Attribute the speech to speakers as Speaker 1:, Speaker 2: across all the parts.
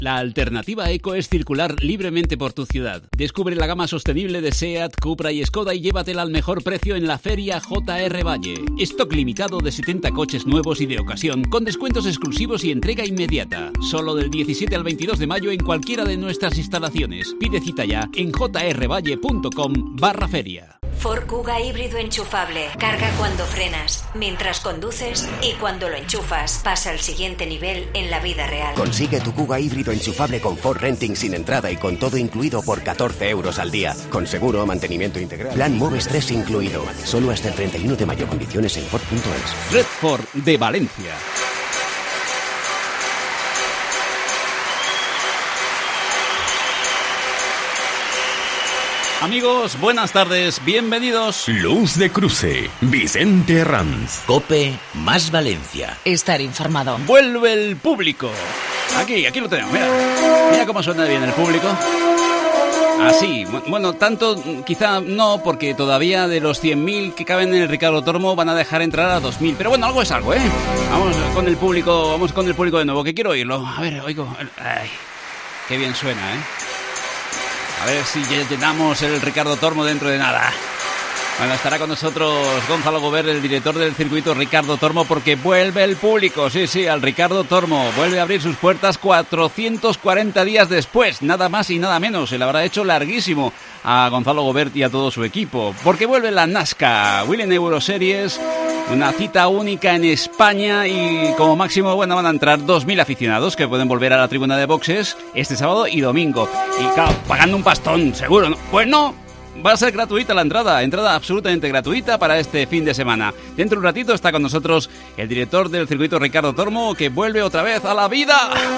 Speaker 1: La alternativa eco es circular libremente por tu ciudad. Descubre la gama sostenible de SEAT, Cupra y Skoda y llévatela al mejor precio en la Feria JR Valle. Stock limitado de 70 coches nuevos y de ocasión, con descuentos exclusivos y entrega inmediata. Solo del 17 al 22 de mayo en cualquiera de nuestras instalaciones. Pide cita ya en jrvalle.com/feria.
Speaker 2: Ford Kuga híbrido enchufable. Carga cuando frenas, mientras conduces y cuando lo enchufas. Pasa al siguiente nivel en la vida real.
Speaker 3: Consigue tu Kuga híbrido enchufable con Ford Renting sin entrada y con todo incluido por 14 euros al día. Con seguro, mantenimiento integral. Plan Moves 3 incluido. Solo hasta el 31 de mayo. Condiciones en Ford.es.
Speaker 1: Red Ford de Valencia. Amigos, buenas tardes, bienvenidos.
Speaker 4: Luz de Cruce, Vicente Herranz.
Speaker 5: COPE más Valencia.
Speaker 6: Estar informado.
Speaker 1: Vuelve el público. Aquí lo tenemos, mira cómo suena bien el público. Así, bueno, tanto quizá no, porque todavía de los 100.000 que caben en el Ricardo Tormo van a dejar entrar a 2.000. Pero bueno, algo es algo, ¿eh? Vamos con el público de nuevo, que quiero oírlo. A ver, oigo. Ay, qué bien suena, ¿eh? A ver si llenamos el Ricardo Tormo dentro de nada. Bueno, estará con nosotros Gonzalo Gobert, el director del circuito Ricardo Tormo, porque vuelve el público, sí, al Ricardo Tormo. Vuelve a abrir sus puertas 440 días después, nada más y nada menos. Se le habrá hecho larguísimo a Gonzalo Gobert y a todo su equipo, porque vuelve la NASCAR, Williams Euroseries, una cita única en España y como máximo, bueno, van a entrar 2.000 aficionados que pueden volver a la tribuna de boxes este sábado y domingo. Y claro, pagando un pastón, seguro, ¿no? Pues no. Va a ser gratuita la entrada absolutamente gratuita para este fin de semana. Dentro de un ratito está con nosotros el director del circuito Ricardo Tormo, que vuelve otra vez a la vida.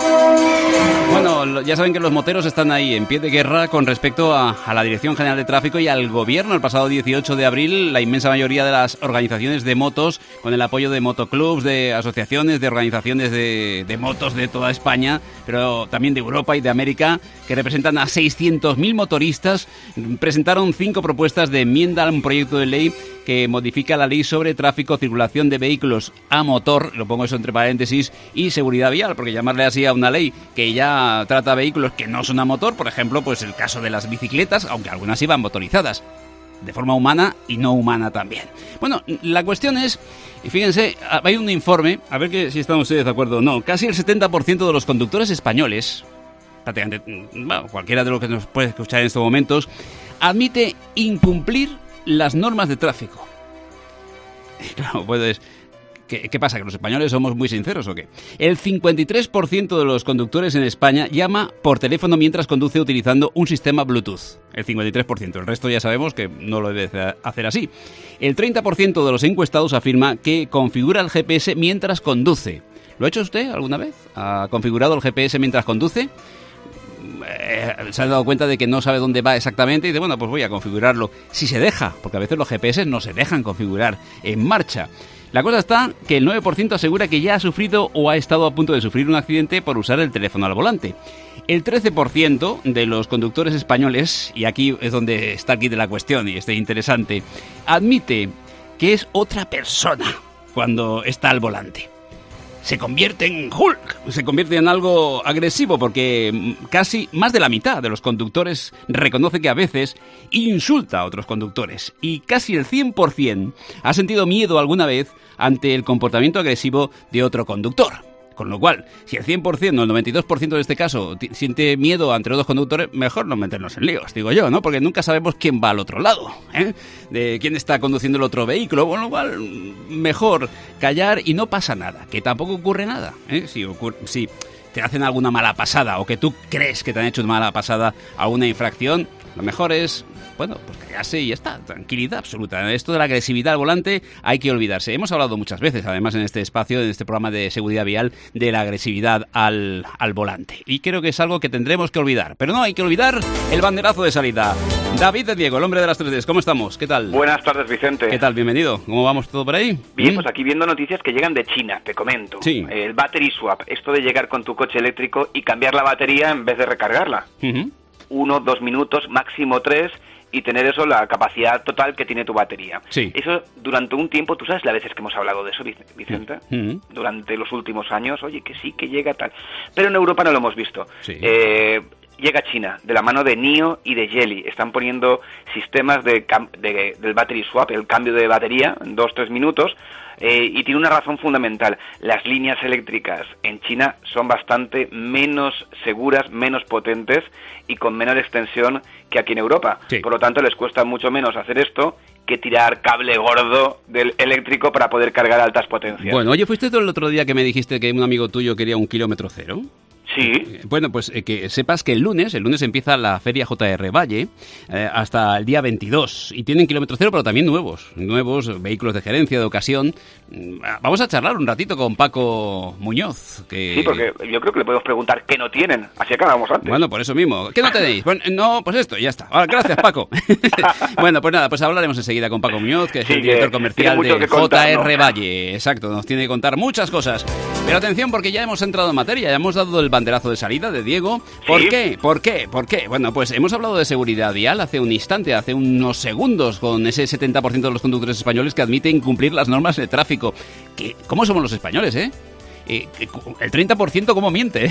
Speaker 1: Bueno, ya saben que los moteros están ahí en pie de guerra con respecto a la Dirección General de Tráfico y al Gobierno. El pasado 18 de abril, la inmensa mayoría de las organizaciones de motos, con el apoyo de motoclubs, de asociaciones, de organizaciones de motos de toda España, pero también de Europa y de América, que representan a 600.000 motoristas, presentaron 5 propuestas de enmienda a un proyecto de ley que modifica la ley sobre tráfico, circulación de vehículos a motor, lo pongo eso entre paréntesis, y seguridad vial, porque llamarle así a una ley que ya trata vehículos que no son a motor, por ejemplo, pues el caso de las bicicletas, aunque algunas iban motorizadas, de forma humana y no humana también. Bueno, la cuestión es, y fíjense, hay un informe, a ver si están ustedes de acuerdo o no, casi el 70% de los conductores españoles, prácticamente, bueno, cualquiera de los que nos puede escuchar en estos momentos, admite incumplir las normas de tráfico. Claro, pues, ¿qué pasa? ¿Que los españoles somos muy sinceros o qué? El 53% de los conductores en España llama por teléfono mientras conduce utilizando un sistema Bluetooth. El 53%. El resto ya sabemos que no lo debe hacer así. El 30% de los encuestados afirma que configura el GPS mientras conduce. ¿Lo ha hecho usted alguna vez? ¿Ha configurado el GPS mientras conduce? Se ha dado cuenta de que no sabe dónde va exactamente y dice, bueno, pues voy a configurarlo. Si se deja, porque a veces los GPS no se dejan configurar en marcha. La cosa está que el 9% asegura que ya ha sufrido o ha estado a punto de sufrir un accidente por usar el teléfono al volante. El 13% de los conductores españoles, y aquí es donde está el kit de la cuestión y este interesante, admite que es otra persona cuando está al volante. Se convierte en Hulk, se convierte en algo agresivo porque casi más de la mitad de los conductores reconoce que a veces insulta a otros conductores y casi el 100% ha sentido miedo alguna vez ante el comportamiento agresivo de otro conductor. Con lo cual, si el 100% o el 92% de este caso siente miedo ante otros conductores, mejor no meternos en líos, digo yo, ¿no? Porque nunca sabemos quién va al otro lado, ¿eh? De quién está conduciendo el otro vehículo, con lo cual, mejor callar y no pasa nada, que tampoco ocurre nada, ¿eh? Si te hacen alguna mala pasada o que tú crees que te han hecho una mala pasada a una infracción, lo mejor es, bueno, pues callarse y ya está, tranquilidad absoluta. Esto de la agresividad al volante hay que olvidarse. Hemos hablado muchas veces, además, en este espacio, en este programa de seguridad vial, de la agresividad al volante. Y creo que es algo que tendremos que olvidar. Pero no hay que olvidar el banderazo de salida. David de Diego, el hombre de las 3Ds, ¿cómo estamos? ¿Qué tal?
Speaker 7: Buenas tardes, Vicente.
Speaker 1: ¿Qué tal? Bienvenido. ¿Cómo vamos todo por ahí?
Speaker 7: Bien, pues aquí viendo noticias que llegan de China, te comento.
Speaker 1: Sí.
Speaker 7: El battery swap, esto de llegar con tu coche eléctrico y cambiar la batería en vez de recargarla. 1, 2 minutos, máximo 3, y tener eso, la capacidad total que tiene tu batería.
Speaker 1: Sí.
Speaker 7: Eso durante un tiempo, tú sabes las veces que hemos hablado de eso, Vicente, durante los últimos años, oye, que sí, que llega tal. Pero en Europa no lo hemos visto.
Speaker 1: Sí.
Speaker 7: Llega China, de la mano de NIO y de Geely. Están poniendo sistemas del battery swap, el cambio de batería, en 2-3 minutos, y tiene una razón fundamental. Las líneas eléctricas en China son bastante menos seguras, menos potentes y con menor extensión que aquí en Europa.
Speaker 1: Sí.
Speaker 7: Por lo tanto, les cuesta mucho menos hacer esto que tirar cable gordo del eléctrico para poder cargar a altas potencias.
Speaker 1: Bueno, oye, ¿fuiste tú el otro día que me dijiste que un amigo tuyo quería 1 kilómetro cero?
Speaker 7: Sí.
Speaker 1: Bueno, pues que sepas que el lunes empieza la Feria JR Valle hasta el día 22 y tienen kilómetro cero, pero también nuevos vehículos de gerencia, de ocasión. Vamos a charlar un ratito con Paco Muñoz.
Speaker 7: Sí, porque yo creo que le podemos preguntar qué no tienen, así acabamos antes.
Speaker 1: Bueno, por eso mismo. ¿Qué no tenéis? Bueno, no, pues esto, ya está. Gracias, Paco. Bueno, pues nada, pues hablaremos enseguida con Paco Muñoz, que es el director comercial de JR Valle. Exacto, nos tiene que contar muchas cosas. Pero atención, porque ya hemos entrado en materia, ya hemos dado el banderazo de salida de Diego. ¿Por qué? ¿Por qué? ¿Por qué? Bueno, pues hemos hablado de seguridad vial hace un instante, hace unos segundos, con ese 70% de los conductores españoles que admiten incumplir las normas de tráfico. ¿Cómo somos los españoles, eh? El 30% cómo miente, ¿eh?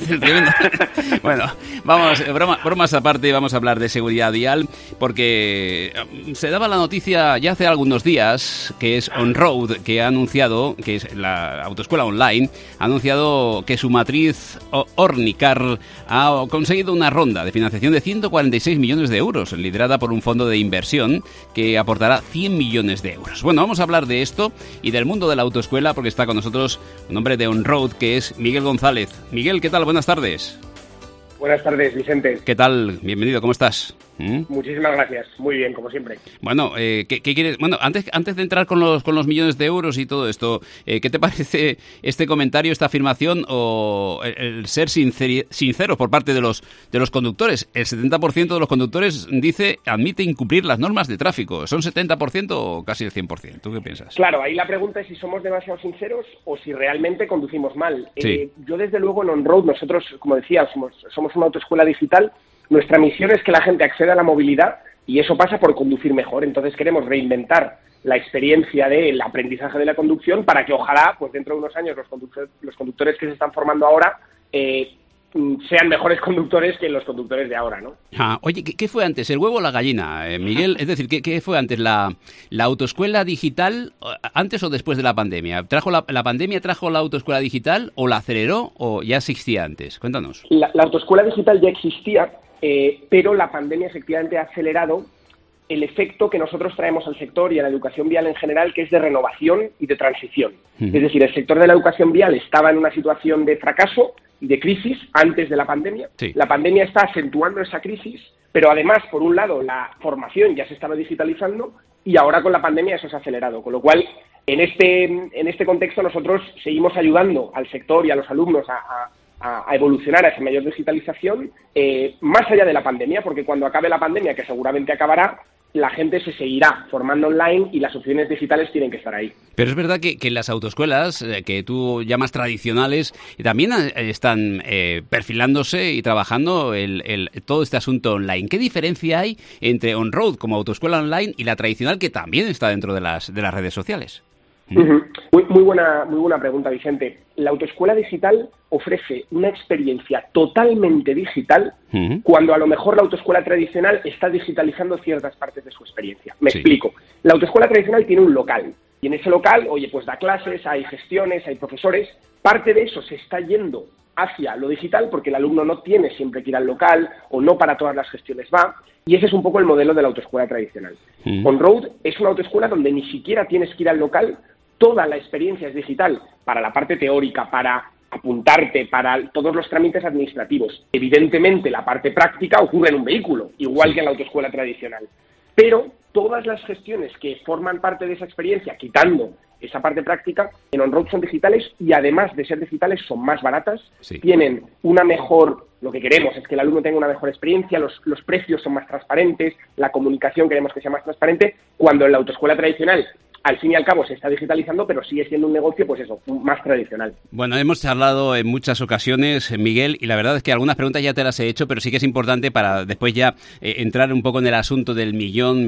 Speaker 1: Bueno, vamos, bromas aparte, vamos a hablar de seguridad vial, porque se daba la noticia ya hace algunos días que es OnRoad, que ha anunciado, que es la autoescuela online, ha anunciado que su matriz Ornicar ha conseguido una ronda de financiación de 146 millones de euros, liderada por un fondo de inversión que aportará 100 millones de euros. Bueno, vamos a hablar de esto y del mundo de la autoescuela, porque está con nosotros un hombre de OnRoad, que es Miguel González. Miguel, ¿qué tal? Buenas tardes.
Speaker 6: Buenas tardes, Vicente.
Speaker 1: ¿Qué tal? Bienvenido, ¿cómo estás?
Speaker 6: Muchísimas gracias, muy bien, como siempre.
Speaker 1: Bueno, ¿qué quieres? Bueno, antes de entrar con los millones de euros y todo esto, ¿qué te parece este comentario, esta afirmación o el ser sinceros por parte de los conductores? El 70% de los conductores admite incumplir las normas de tráfico. ¿Son 70% o casi el 100%? ¿Tú qué piensas?
Speaker 6: Claro, ahí la pregunta es si somos demasiado sinceros o si realmente conducimos mal.
Speaker 1: Sí.
Speaker 6: Yo, desde luego, en OnRoad, nosotros, como decía, somos una autoescuela digital. Nuestra misión es que la gente acceda a la movilidad y eso pasa por conducir mejor. Entonces queremos reinventar la experiencia del aprendizaje de la conducción para que ojalá, pues dentro de unos años, los conductores que se están formando ahora sean mejores conductores que los conductores de ahora, ¿no?
Speaker 1: Oye, ¿qué fue antes, el huevo o la gallina, Miguel? Es decir, ¿qué fue antes, la autoescuela digital, antes o después de la pandemia? ¿La pandemia trajo la autoescuela digital o la aceleró o ya existía antes? Cuéntanos.
Speaker 6: La autoescuela digital ya existía, pero la pandemia efectivamente ha acelerado el efecto que nosotros traemos al sector y a la educación vial en general, que es de renovación y de transición. Es decir, el sector de la educación vial estaba en una situación de fracaso y de crisis antes de la pandemia. Sí. La pandemia está acentuando esa crisis, pero además, por un lado, la formación ya se estaba digitalizando y ahora con la pandemia eso se ha acelerado. Con lo cual, en este contexto nosotros seguimos ayudando al sector y a los alumnos a evolucionar a esa mayor digitalización, más allá de la pandemia, porque cuando acabe la pandemia, que seguramente acabará, la gente se seguirá formando online y las opciones digitales tienen que estar ahí.
Speaker 1: Pero es verdad que las autoescuelas, que tú llamas tradicionales, también están perfilándose y trabajando todo este asunto online. ¿Qué diferencia hay entre OnRoad como autoescuela online y la tradicional, que también está dentro de las redes sociales?
Speaker 6: Muy buena pregunta, Vicente. La autoescuela digital ofrece una experiencia totalmente digital cuando a lo mejor la autoescuela tradicional está digitalizando ciertas partes de su experiencia. Me explico. La autoescuela tradicional tiene un local y en ese local, pues da clases, hay gestiones, hay profesores. Parte de eso se está yendo hacia lo digital porque el alumno no tiene siempre que ir al local o no para todas las gestiones va. Y ese es un poco el modelo de la autoescuela tradicional. OnRoad es una autoescuela donde ni siquiera tienes que ir al local. Toda la experiencia es digital para la parte teórica, para apuntarte, para todos los trámites administrativos. Evidentemente, la parte práctica ocurre en un vehículo, igual que en la autoescuela tradicional. Pero todas las gestiones que forman parte de esa experiencia, quitando esa parte práctica, en OnRoad son digitales y además de ser digitales son más baratas, tienen una mejor... Lo que queremos es que el alumno tenga una mejor experiencia, los precios son más transparentes, la comunicación queremos que sea más transparente, cuando en la autoescuela tradicional al fin y al cabo se está digitalizando, pero sigue siendo un negocio, pues eso, más tradicional.
Speaker 1: Bueno, hemos charlado en muchas ocasiones, Miguel, y la verdad es que algunas preguntas ya te las he hecho, pero sí que es importante para después ya entrar un poco en el asunto del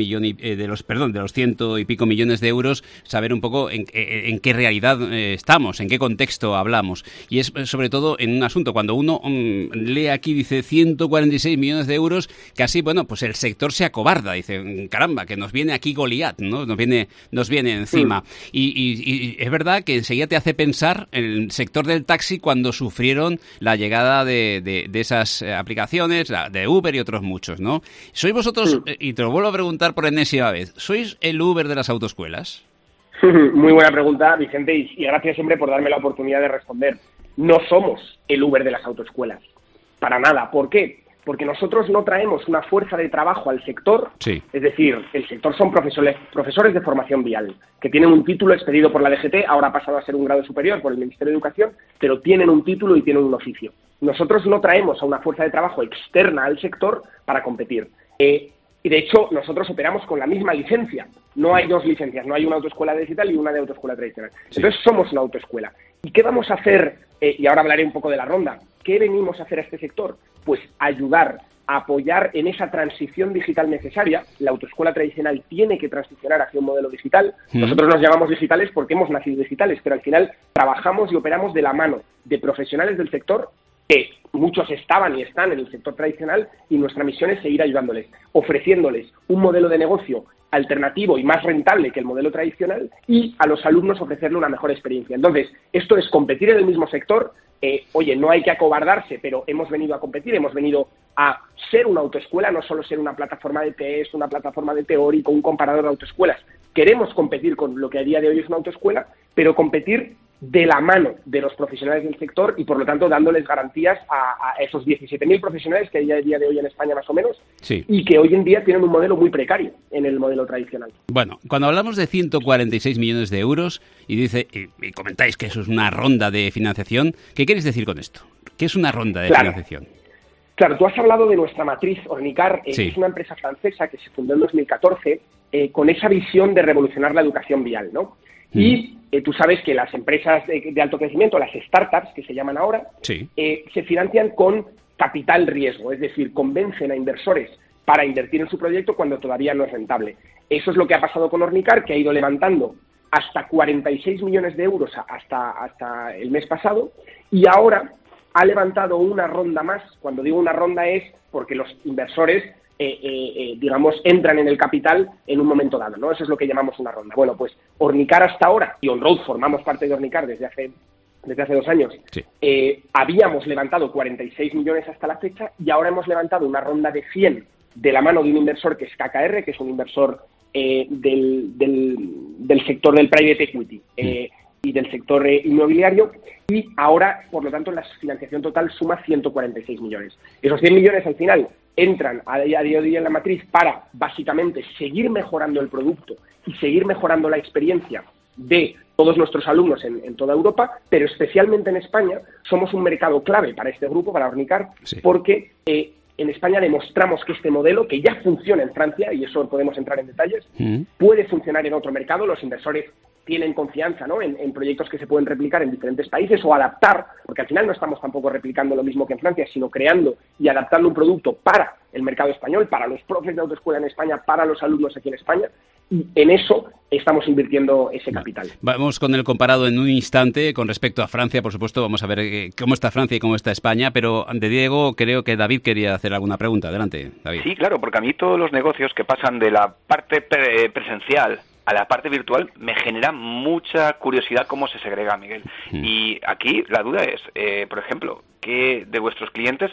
Speaker 1: de los 100 y pico millones de euros, saber un poco en qué realidad estamos, en qué contexto hablamos. Y es sobre todo en un asunto, cuando uno lee aquí, dice 146 millones de euros, casi, bueno, pues el sector se acobarda, dice, caramba, que nos viene aquí Goliat, ¿no? Nos viene encima. Y es verdad que enseguida te hace pensar en el sector del taxi cuando sufrieron la llegada de esas aplicaciones, de Uber y otros muchos, ¿no? ¿Sois vosotros, y te lo vuelvo a preguntar por enésima vez, sois el Uber de las autoescuelas?
Speaker 6: Muy buena pregunta, Vicente, y gracias siempre por darme la oportunidad de responder. No somos el Uber de las autoescuelas, para nada. ¿Por qué? Porque nosotros no traemos una fuerza de trabajo al sector, sí. Es decir, el sector son profesores de formación vial, que tienen un título expedido por la DGT, ahora ha pasado a ser un grado superior por el Ministerio de Educación, pero tienen un título y tienen un oficio. Nosotros no traemos a una fuerza de trabajo externa al sector para competir. Y de hecho, nosotros operamos con la misma licencia. No hay dos licencias, no hay una autoescuela digital y una de autoescuela tradicional. Sí. Entonces, somos una autoescuela. ¿Y qué vamos a hacer? Y ahora hablaré un poco de la ronda. ¿Qué venimos a hacer a este sector? Pues ayudar, a apoyar en esa transición digital necesaria. La autoescuela tradicional tiene que transicionar hacia un modelo digital. Nosotros nos llamamos digitales porque hemos nacido digitales, pero al final trabajamos y operamos de la mano de profesionales del sector, que muchos estaban y están en el sector tradicional, y nuestra misión es seguir ayudándoles, ofreciéndoles un modelo de negocio alternativo y más rentable que el modelo tradicional, y a los alumnos ofrecerle una mejor experiencia. Entonces, esto es competir en el mismo sector. Oye, no hay que acobardarse, pero hemos venido a competir, hemos venido a ser una autoescuela, no solo ser una plataforma de test, una plataforma de teórico, un comparador de autoescuelas. Queremos competir con lo que a día de hoy es una autoescuela, pero competir de la mano de los profesionales del sector y, por lo tanto, dándoles garantías a esos 17.000 profesionales que hay a día de hoy en España, más o menos, sí. Y que hoy en día tienen un modelo muy precario en el modelo tradicional.
Speaker 1: Bueno, cuando hablamos de 146 millones de euros y comentáis que eso es una ronda de financiación, ¿qué queréis decir con esto? ¿Qué es una ronda de financiación?
Speaker 6: Claro, tú has hablado de nuestra matriz, Ornicar, sí. Es una empresa francesa que se fundó en 2014 con esa visión de revolucionar la educación vial, ¿no? Y tú sabes que las empresas de alto crecimiento, las startups, que se llaman ahora, sí. Se financian con capital riesgo, es decir, convencen a inversores para invertir en su proyecto cuando todavía no es rentable. Eso es lo que ha pasado con Ornicar, que ha ido levantando hasta 46 millones de euros hasta el mes pasado, y ahora ha levantado una ronda más. Cuando digo una ronda es porque los inversores digamos, entran en el capital en un momento dado, ¿no? Eso es lo que llamamos una ronda. Bueno, pues Ornicar hasta ahora, y OnRoad formamos parte de Ornicar desde hace 2 años, sí. Habíamos levantado 46 millones hasta la fecha, y ahora hemos levantado una ronda de 100 de la mano de un inversor que es KKR, que es un inversor del sector del private equity y del sector inmobiliario, y ahora, por lo tanto, la financiación total suma 146 millones. Esos 100 millones al final entran a día de hoy en la matriz para, básicamente, seguir mejorando el producto y seguir mejorando la experiencia de todos nuestros alumnos en toda Europa, pero especialmente en España. Somos un mercado clave para este grupo, para Ornicar, sí. Porque en España demostramos que este modelo, que ya funciona en Francia, y eso podemos entrar en detalles, puede funcionar en otro mercado. Los inversores tienen confianza, ¿no?, en proyectos que se pueden replicar en diferentes países o adaptar, porque al final no estamos tampoco replicando lo mismo que en Francia, sino creando y adaptando un producto para el mercado español, para los profes de autoescuela en España, para los alumnos aquí en España, y en eso estamos invirtiendo ese capital.
Speaker 1: Vamos con el comparado en un instante con respecto a Francia, por supuesto. Vamos a ver cómo está Francia y cómo está España, pero de Diego creo que David quería hacer alguna pregunta. Adelante, David.
Speaker 7: Sí, claro, porque a mí todos los negocios que pasan de la parte presencial a la parte virtual me genera mucha curiosidad cómo se segrega, Miguel. Y aquí la duda es, por ejemplo, ¿qué de vuestros clientes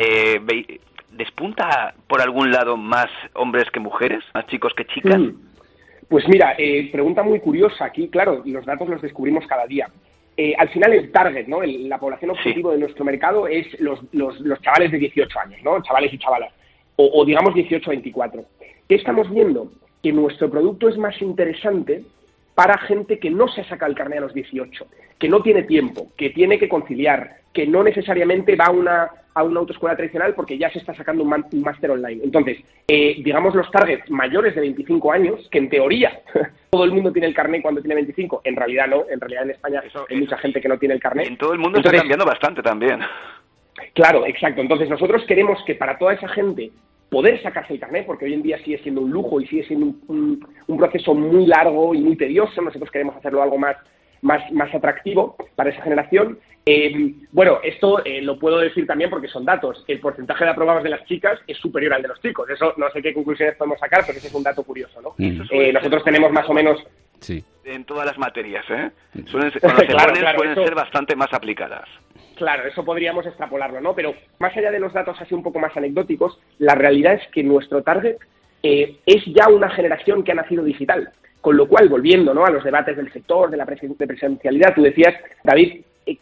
Speaker 7: despunta por algún lado más hombres que mujeres, más chicos que chicas?
Speaker 6: Pues mira, pregunta muy curiosa. Aquí, claro, los datos los descubrimos cada día. Al final el target, ¿no?, la población objetivo de nuestro mercado es los chavales de 18 años, ¿no?, chavales y chavalas, o digamos 18 a 24. ¿Qué estamos viendo? Que nuestro producto es más interesante para gente que no se ha sacado el carné a los 18, que no tiene tiempo, que tiene que conciliar, que no necesariamente va a una autoescuela tradicional porque ya se está sacando un máster online. Entonces, digamos los targets mayores de 25 años, que en teoría todo el mundo tiene el carné cuando tiene 25, en realidad no, en realidad en España hay mucha gente que no tiene el carné.
Speaker 7: En todo el mundo está cambiando bastante también.
Speaker 6: Claro, exacto. Entonces nosotros queremos que para toda esa gente poder sacarse el carné, porque hoy en día sigue siendo un lujo y sigue siendo un proceso muy largo y muy tedioso. Nosotros queremos hacerlo algo más atractivo para esa generación. Bueno, esto lo puedo decir también porque son datos. El porcentaje de aprobados de las chicas es superior al de los chicos. Eso no sé qué conclusiones podemos sacar, pero ese es un dato curioso, ¿no? Nosotros tenemos más o menos...
Speaker 1: Sí.
Speaker 7: En todas las materias, ¿eh? Cuando se ponen, suelen ser bastante más aplicadas.
Speaker 6: Claro, eso podríamos extrapolarlo, ¿no? Pero más allá de los datos así un poco más anecdóticos, la realidad es que nuestro target es ya una generación que ha nacido digital. Con lo cual, volviendo, ¿no?, a los debates del sector, de la presencialidad, tú decías, David,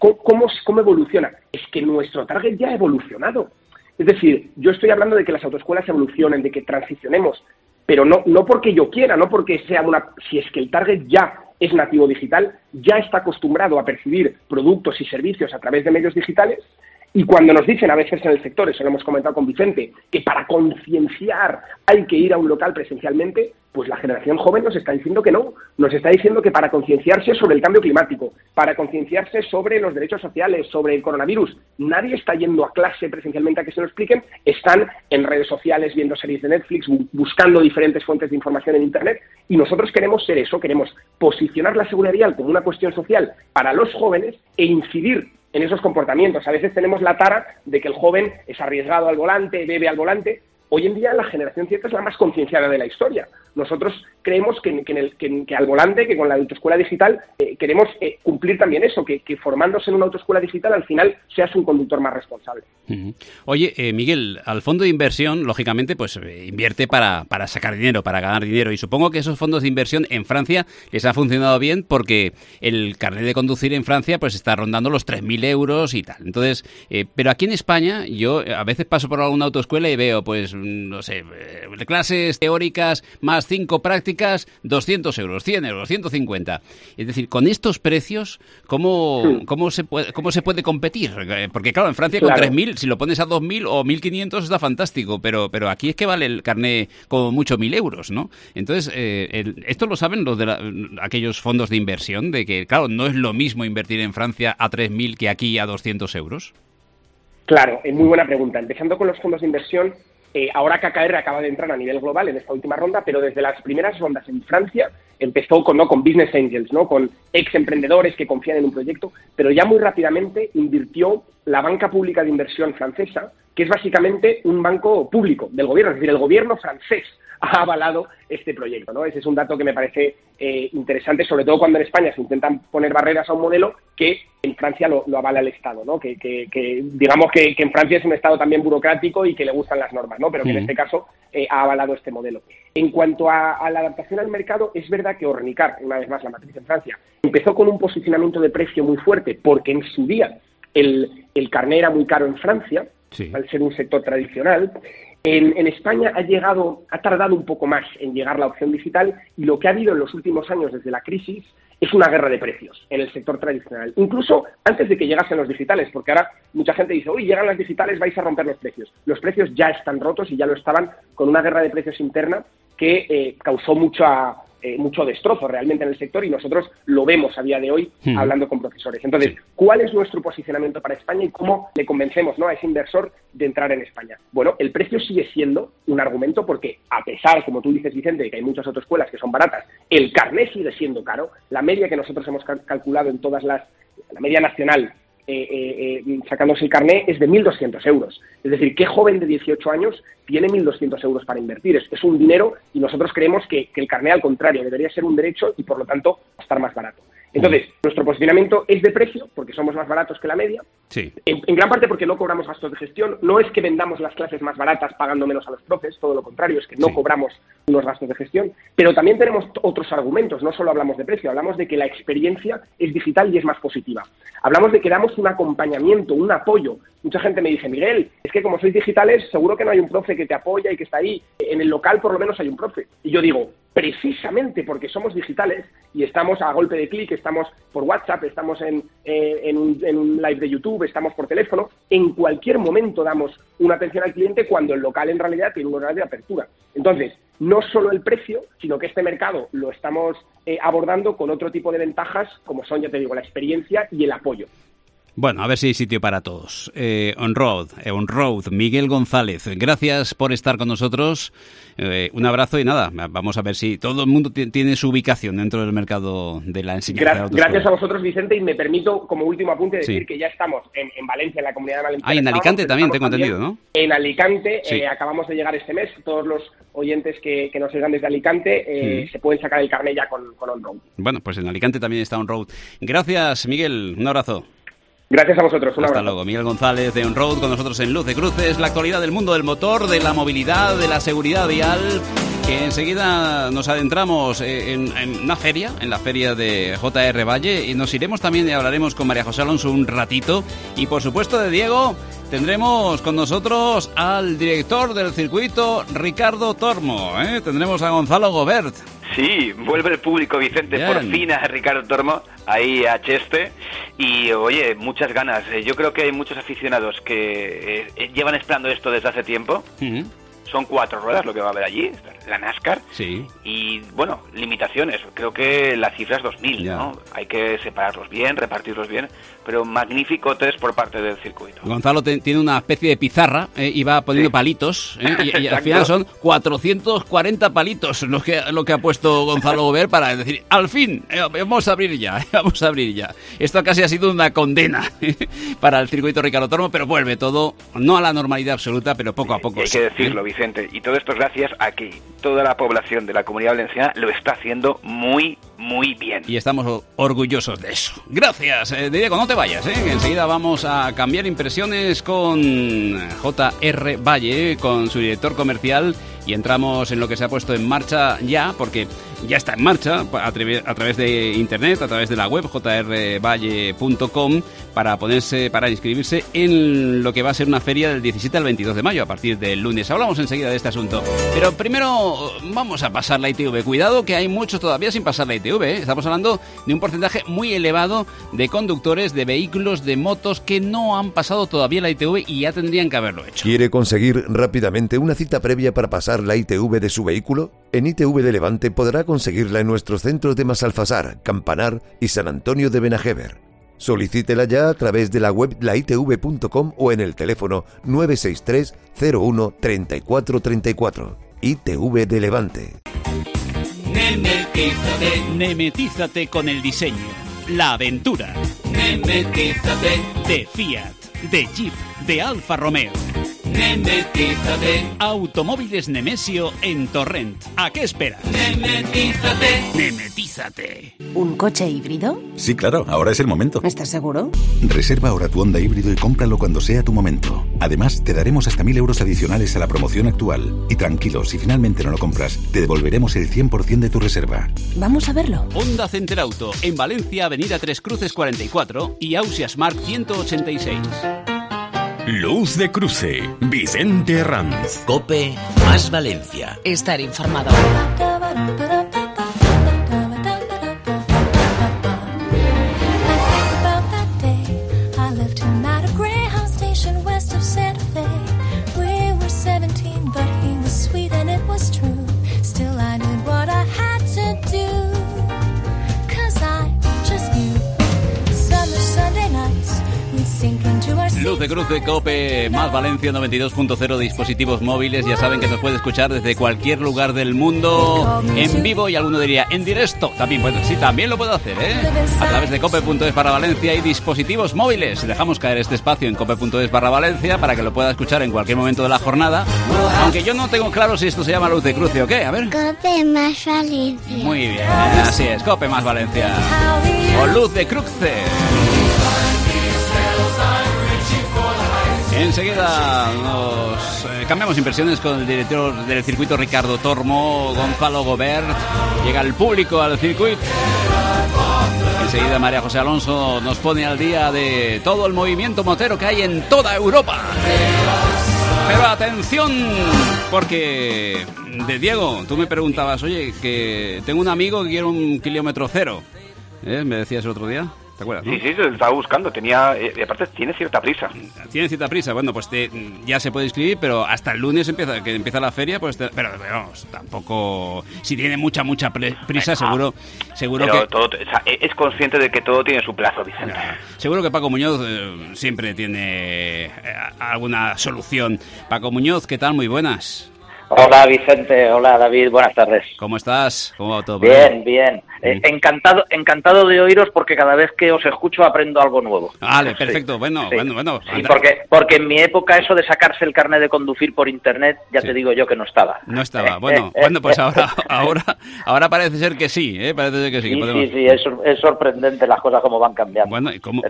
Speaker 6: ¿cómo evoluciona? Es que nuestro target ya ha evolucionado. Es decir, yo estoy hablando de que las autoescuelas evolucionen, de que transicionemos, pero no porque yo quiera, no porque sea si es que el target ya es nativo digital, ya está acostumbrado a percibir productos y servicios a través de medios digitales, y cuando nos dicen a veces en el sector, eso lo hemos comentado con Vicente, que para concienciar hay que ir a un local presencialmente, pues la generación joven nos está diciendo que no, nos está diciendo que para concienciarse sobre el cambio climático, para concienciarse sobre los derechos sociales, sobre el coronavirus, nadie está yendo a clase presencialmente a que se lo expliquen, están en redes sociales viendo series de Netflix, buscando diferentes fuentes de información en Internet, y nosotros queremos ser eso, queremos posicionar la seguridad vial como una cuestión social para los jóvenes e incidir en esos comportamientos. A veces tenemos la tara de que el joven es arriesgado al volante, bebe al volante. Hoy en día la generación Z es la más concienciada de la historia. Nosotros creemos que al volante, que con la autoescuela digital, queremos cumplir también eso, que formándose en una autoescuela digital al final seas un conductor más responsable.
Speaker 1: Oye, Miguel, al fondo de inversión, lógicamente, pues invierte para sacar dinero, para ganar dinero. Y supongo que esos fondos de inversión en Francia les ha funcionado bien porque el carnet de conducir en Francia pues está rondando los 3.000 euros y tal. Entonces, pero aquí en España, yo a veces paso por alguna autoescuela y veo, pues, no sé, clases teóricas más 5 prácticas, 200 euros, 100 euros, 150. Es decir, con estos precios, ¿cómo se puede competir? Porque claro, en Francia con 3.000, si lo pones a 2.000 o 1.500 está fantástico, pero aquí es que vale el carné como mucho 1.000 euros, ¿no? Entonces, esto lo saben los de aquellos fondos de inversión, de que, claro, no es lo mismo invertir en Francia a 3.000 que aquí a 200 euros.
Speaker 6: Claro, es muy buena pregunta. Empezando con los fondos de inversión, ahora KKR acaba de entrar a nivel global en esta última ronda, pero desde las primeras rondas en Francia empezó con Business Angels, ¿no?, con ex emprendedores que confían en un proyecto, pero ya muy rápidamente invirtió la banca pública de inversión francesa, que es básicamente un banco público del gobierno, es decir, el gobierno francés ha avalado este proyecto, ¿no? Ese es un dato que me parece interesante, sobre todo cuando en España se intentan poner barreras a un modelo que en Francia lo avala el Estado, ¿no? Que digamos que en Francia es un Estado también burocrático y que le gustan las normas, ¿no? Pero que en este caso ha avalado este modelo. En cuanto a la adaptación al mercado, es verdad que Ornicar, una vez más la matriz en Francia, empezó con un posicionamiento de precio muy fuerte porque en su día el carné era muy caro en Francia, al ser un sector tradicional. En España ha tardado un poco más en llegar la opción digital, y lo que ha habido en los últimos años desde la crisis es una guerra de precios en el sector tradicional, incluso antes de que llegasen los digitales, porque ahora mucha gente dice, uy, llegan las digitales, vais a romper los precios. Los precios ya están rotos y ya lo estaban, con una guerra de precios interna que causó mucho destrozo realmente en el sector, y nosotros lo vemos a día de hoy hablando con profesores. Entonces, ¿cuál es nuestro posicionamiento para España y cómo le convencemos, ¿no?, a ese inversor de entrar en España? Bueno, el precio sigue siendo un argumento porque, a pesar, como tú dices, Vicente, de que hay muchas autoescuelas que son baratas, el carné sigue siendo caro. La media que nosotros hemos calculado en la media nacional, sacándose el carné, es de 1.200 euros. Es decir, ¿qué joven de 18 años tiene 1.200 euros para invertir? Es un dinero, y nosotros creemos que el carné, al contrario, debería ser un derecho y, por lo tanto, estar más barato. Entonces, nuestro posicionamiento es de precio, porque somos más baratos que la media.
Speaker 1: Sí.
Speaker 6: En gran parte porque no cobramos gastos de gestión. No es que vendamos las clases más baratas pagando menos a los profes, todo lo contrario, es que no cobramos unos gastos de gestión. Pero también tenemos otros argumentos, no solo hablamos de precio, hablamos de que la experiencia es digital y es más positiva. Hablamos de que damos un acompañamiento, un apoyo. Mucha gente me dice, Miguel, es que como sois digitales, seguro que no hay un profe que te apoya y que está ahí. En el local por lo menos hay un profe. Y yo digo, precisamente porque somos digitales y estamos a golpe de clic, estamos por WhatsApp, estamos en un live de YouTube, estamos por teléfono, en cualquier momento damos una atención al cliente cuando el local en realidad tiene un horario de apertura. Entonces, no solo el precio, sino que este mercado lo estamos abordando con otro tipo de ventajas, como son, ya te digo, la experiencia y el apoyo.
Speaker 1: Bueno, a ver si hay sitio para todos. On-Road, Miguel González, gracias por estar con nosotros. Un abrazo y nada, vamos a ver si todo el mundo tiene su ubicación dentro del mercado de la enseñanza.
Speaker 6: Gracias a vosotros, Vicente, y me permito, como último apunte, decir que ya estamos en Valencia, en la Comunidad de Valencia.
Speaker 1: En Alicante también, tengo entendido, ¿no?
Speaker 6: En Alicante, acabamos de llegar este mes. Todos los oyentes que nos oigan desde Alicante se pueden sacar el carnet ya con On-Road.
Speaker 1: Bueno, pues en Alicante también está On-Road. Gracias, Miguel, un abrazo.
Speaker 6: Gracias a vosotros, un abrazo.
Speaker 1: Hasta luego. Miguel González de On-Road con nosotros en Luz de Cruces, la actualidad del mundo del motor, de la movilidad, de la seguridad vial, que enseguida nos adentramos en una feria, en la feria de JR Valle, y nos iremos también y hablaremos con María José Alonso un ratito, y por supuesto de Diego tendremos con nosotros al director del circuito, Ricardo Tormo, tendremos a Gonzalo Gobert.
Speaker 7: Sí, vuelve el público, Vicente,
Speaker 1: Bien.
Speaker 7: por fin a Ricardo Tormo, ahí a Cheste, y oye, muchas ganas. Yo creo que hay muchos aficionados que llevan esperando esto desde hace tiempo.
Speaker 1: Uh-huh.
Speaker 7: Son 4 ruedas lo que va a haber allí, la NASCAR.
Speaker 1: Sí.
Speaker 7: Y bueno, limitaciones. Creo que la cifra es 2.000, ¿no? Hay que separarlos bien, repartirlos bien, pero magnífico test por parte del circuito.
Speaker 1: Gonzalo tiene una especie de pizarra y va poniendo palitos, y al final son 440 palitos lo que ha puesto Gonzalo Gobert para decir, al fin, vamos a abrir ya. Esto casi ha sido una condena para el circuito Ricardo Tormo, pero vuelve todo, no a la normalidad absoluta, pero poco a poco.
Speaker 7: Hay que decirlo, Vicente, y todo esto es gracias a que toda la población de la Comunidad Valenciana lo está haciendo muy, muy bien.
Speaker 1: Y estamos orgullosos de eso. Gracias, Diego, no te vayas, que enseguida vamos a cambiar impresiones con JR Valle, con su director comercial, y entramos en lo que se ha puesto en marcha ya, porque ya está en marcha a través de internet, a través de la web jrvalle.com, para inscribirse en lo que va a ser una feria del 17 al 22 de mayo, a partir del lunes. Hablamos enseguida de este asunto. Pero primero vamos a pasar la ITV. Cuidado que hay muchos todavía sin pasar la ITV, Estamos hablando de un porcentaje muy elevado de conductores de vehículos, de motos, que no han pasado todavía la ITV y ya tendrían que haberlo hecho.
Speaker 8: ¿Quiere conseguir rápidamente una cita previa para pasar la ITV de su vehículo? En ITV de Levante podrá conseguirla en nuestros centros de Masalfasar, Campanar y San Antonio de Benajever. Solicítela ya a través de la web laitv.com o en el teléfono 963 01 34 34. ITV de Levante.
Speaker 1: Nemetízate con el diseño, la aventura. Nemetízate de Fiat, de Jeep, de Alfa Romeo. Nemetízate. Automóviles Nemesio en Torrent. ¿A qué esperas? Nemetízate.
Speaker 9: ¿Un coche híbrido?
Speaker 10: Sí, claro, ahora es el momento.
Speaker 9: ¿Estás seguro?
Speaker 10: Reserva ahora tu Honda híbrido y cómpralo cuando sea tu momento. Además, te daremos hasta 1.000 euros adicionales a la promoción actual. Y tranquilo, si finalmente no lo compras, te devolveremos el 100% de tu reserva.
Speaker 9: Vamos a verlo.
Speaker 1: Honda Center Auto, en Valencia, Avenida Tres Cruces 44 y Ausias Marc 186.
Speaker 4: Luz de Cruce, Vicente Herranz.
Speaker 5: COPE más Valencia.
Speaker 9: Estar informado.
Speaker 1: Luz de Cruce, COPE más Valencia 92.0, dispositivos móviles. Ya saben que nos puede escuchar desde cualquier lugar del mundo, en vivo, y alguno diría en directo. También, pues sí, también lo puedo hacer, a través de cope.es/Valencia y dispositivos móviles. Dejamos caer este espacio en cope.es/Valencia para que lo pueda escuchar en cualquier momento de la jornada. Aunque yo no tengo claro si esto se llama Luz de Cruce o qué. A ver.
Speaker 11: Cope más Valencia.
Speaker 1: Muy bien, así es, Cope más Valencia. O Luz de Cruce. Enseguida nos cambiamos impresiones con el director del circuito Ricardo Tormo, Gonzalo Gobert. Llega el público al circuito. Enseguida María José Alonso nos pone al día de todo el movimiento motero que hay en toda Europa. Pero atención, porque de Diego, tú me preguntabas, oye, que tengo un amigo que quiere un kilómetro cero, me decías el otro día. ¿Te acuerdas, no?
Speaker 7: Sí, lo estaba buscando. Aparte tiene cierta prisa.
Speaker 1: Tiene cierta prisa. Bueno, pues ya se puede inscribir, pero hasta el lunes empieza la feria, pues pero vamos, tampoco. Si tiene mucha prisa, seguro
Speaker 7: pero
Speaker 1: que
Speaker 7: es consciente de que todo tiene su plazo, Vicente.
Speaker 1: Seguro que Paco Muñoz siempre tiene alguna solución. Paco Muñoz, ¿qué tal? Muy buenas.
Speaker 12: Hola Vicente, hola David, buenas tardes.
Speaker 1: ¿Cómo estás? ¿Cómo va todo?
Speaker 12: Bien. Encantado de oíros porque cada vez que os escucho aprendo algo nuevo.
Speaker 1: Vale, perfecto, bueno.
Speaker 12: Sí, porque en mi época eso de sacarse el carnet de conducir por internet, te digo yo que no estaba.
Speaker 1: No estaba, bueno, pues ahora parece ser que sí, parece ser que sí.
Speaker 12: Sí, es sorprendente las cosas como van cambiando.
Speaker 1: Bueno,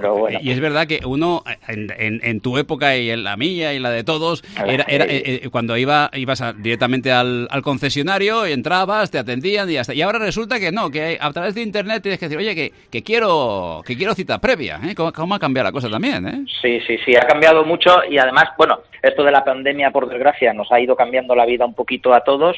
Speaker 1: y es verdad que uno, en tu época y en la mía y la de todos, era cuando ibas directamente al concesionario, entrabas, te atendían y ya está. Y ahora resulta que no, que a través de internet tienes que decir, oye, que quiero cita previa, ¿Cómo ha cambiado la cosa también,
Speaker 12: Sí, ha cambiado mucho y además, bueno, esto de la pandemia, por desgracia, nos ha ido cambiando la vida un poquito a todos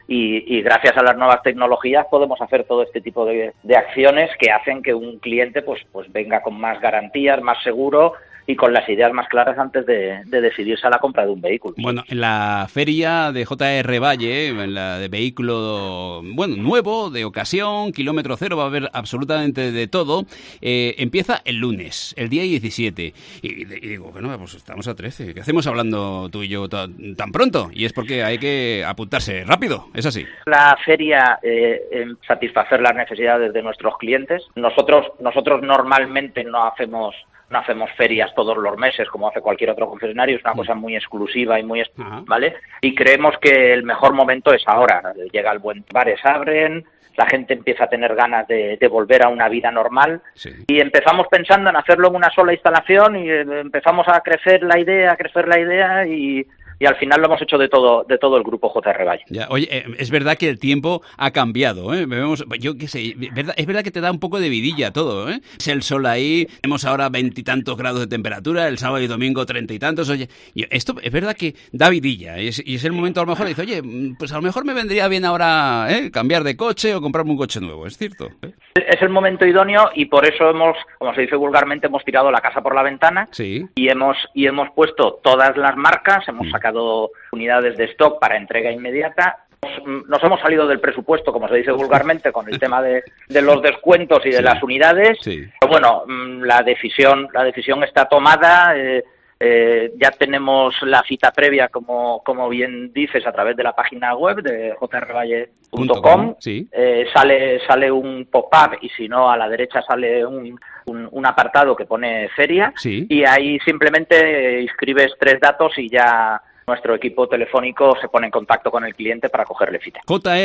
Speaker 12: y gracias a las nuevas tecnologías podemos hacer todo este tipo de acciones que hacen que un cliente pues venga con más garantías, más seguro y con las ideas más claras antes de decidirse a la compra de un vehículo.
Speaker 1: Bueno, en la feria de J.R. Valle, en la de vehículo nuevo, de ocasión, kilómetro cero, va a haber absolutamente de todo. Empieza el lunes, el día 17. Y digo, bueno, pues estamos a 13. ¿Qué hacemos hablando tú y yo tan pronto? Y es porque hay que apuntarse rápido, es así.
Speaker 12: La feria, satisfacer las necesidades de nuestros clientes. Nosotros normalmente no hacemos ferias todos los meses como hace cualquier otro concesionario, es una cosa muy exclusiva y muy ¿vale? Y creemos que el mejor momento es ahora. Llega el buen, bares abren, la gente empieza a tener ganas de volver a una vida normal y empezamos pensando en hacerlo en una sola instalación y empezamos a crecer la idea y al final lo hemos hecho de todo el grupo J.R. Valle.
Speaker 1: Ya, oye, es verdad que el tiempo ha cambiado, yo qué sé, es verdad que te da un poco de vidilla todo, Es el sol ahí, tenemos ahora 20 y tantos grados de temperatura, el sábado y domingo 30 y tantos, oye, esto es verdad que da vidilla, y es el momento a lo mejor de decir, oye, pues a lo mejor me vendría bien ahora cambiar de coche o comprarme un coche nuevo, es cierto.
Speaker 12: Es el momento idóneo y por eso como se dice vulgarmente, hemos tirado la casa por la ventana y hemos puesto todas las marcas, hemos sacado unidades de stock para entrega inmediata. Nos hemos salido del presupuesto, como se dice vulgarmente, con el tema de los descuentos y de las unidades. Pero bueno, la decisión está tomada. Ya tenemos la cita previa, como bien dices, a través de la página web de jrvalle.com. Sale un pop-up y si no, a la derecha sale un apartado que pone feria y ahí simplemente inscribes 3 datos y ya nuestro equipo telefónico se pone en contacto con el cliente para cogerle cita.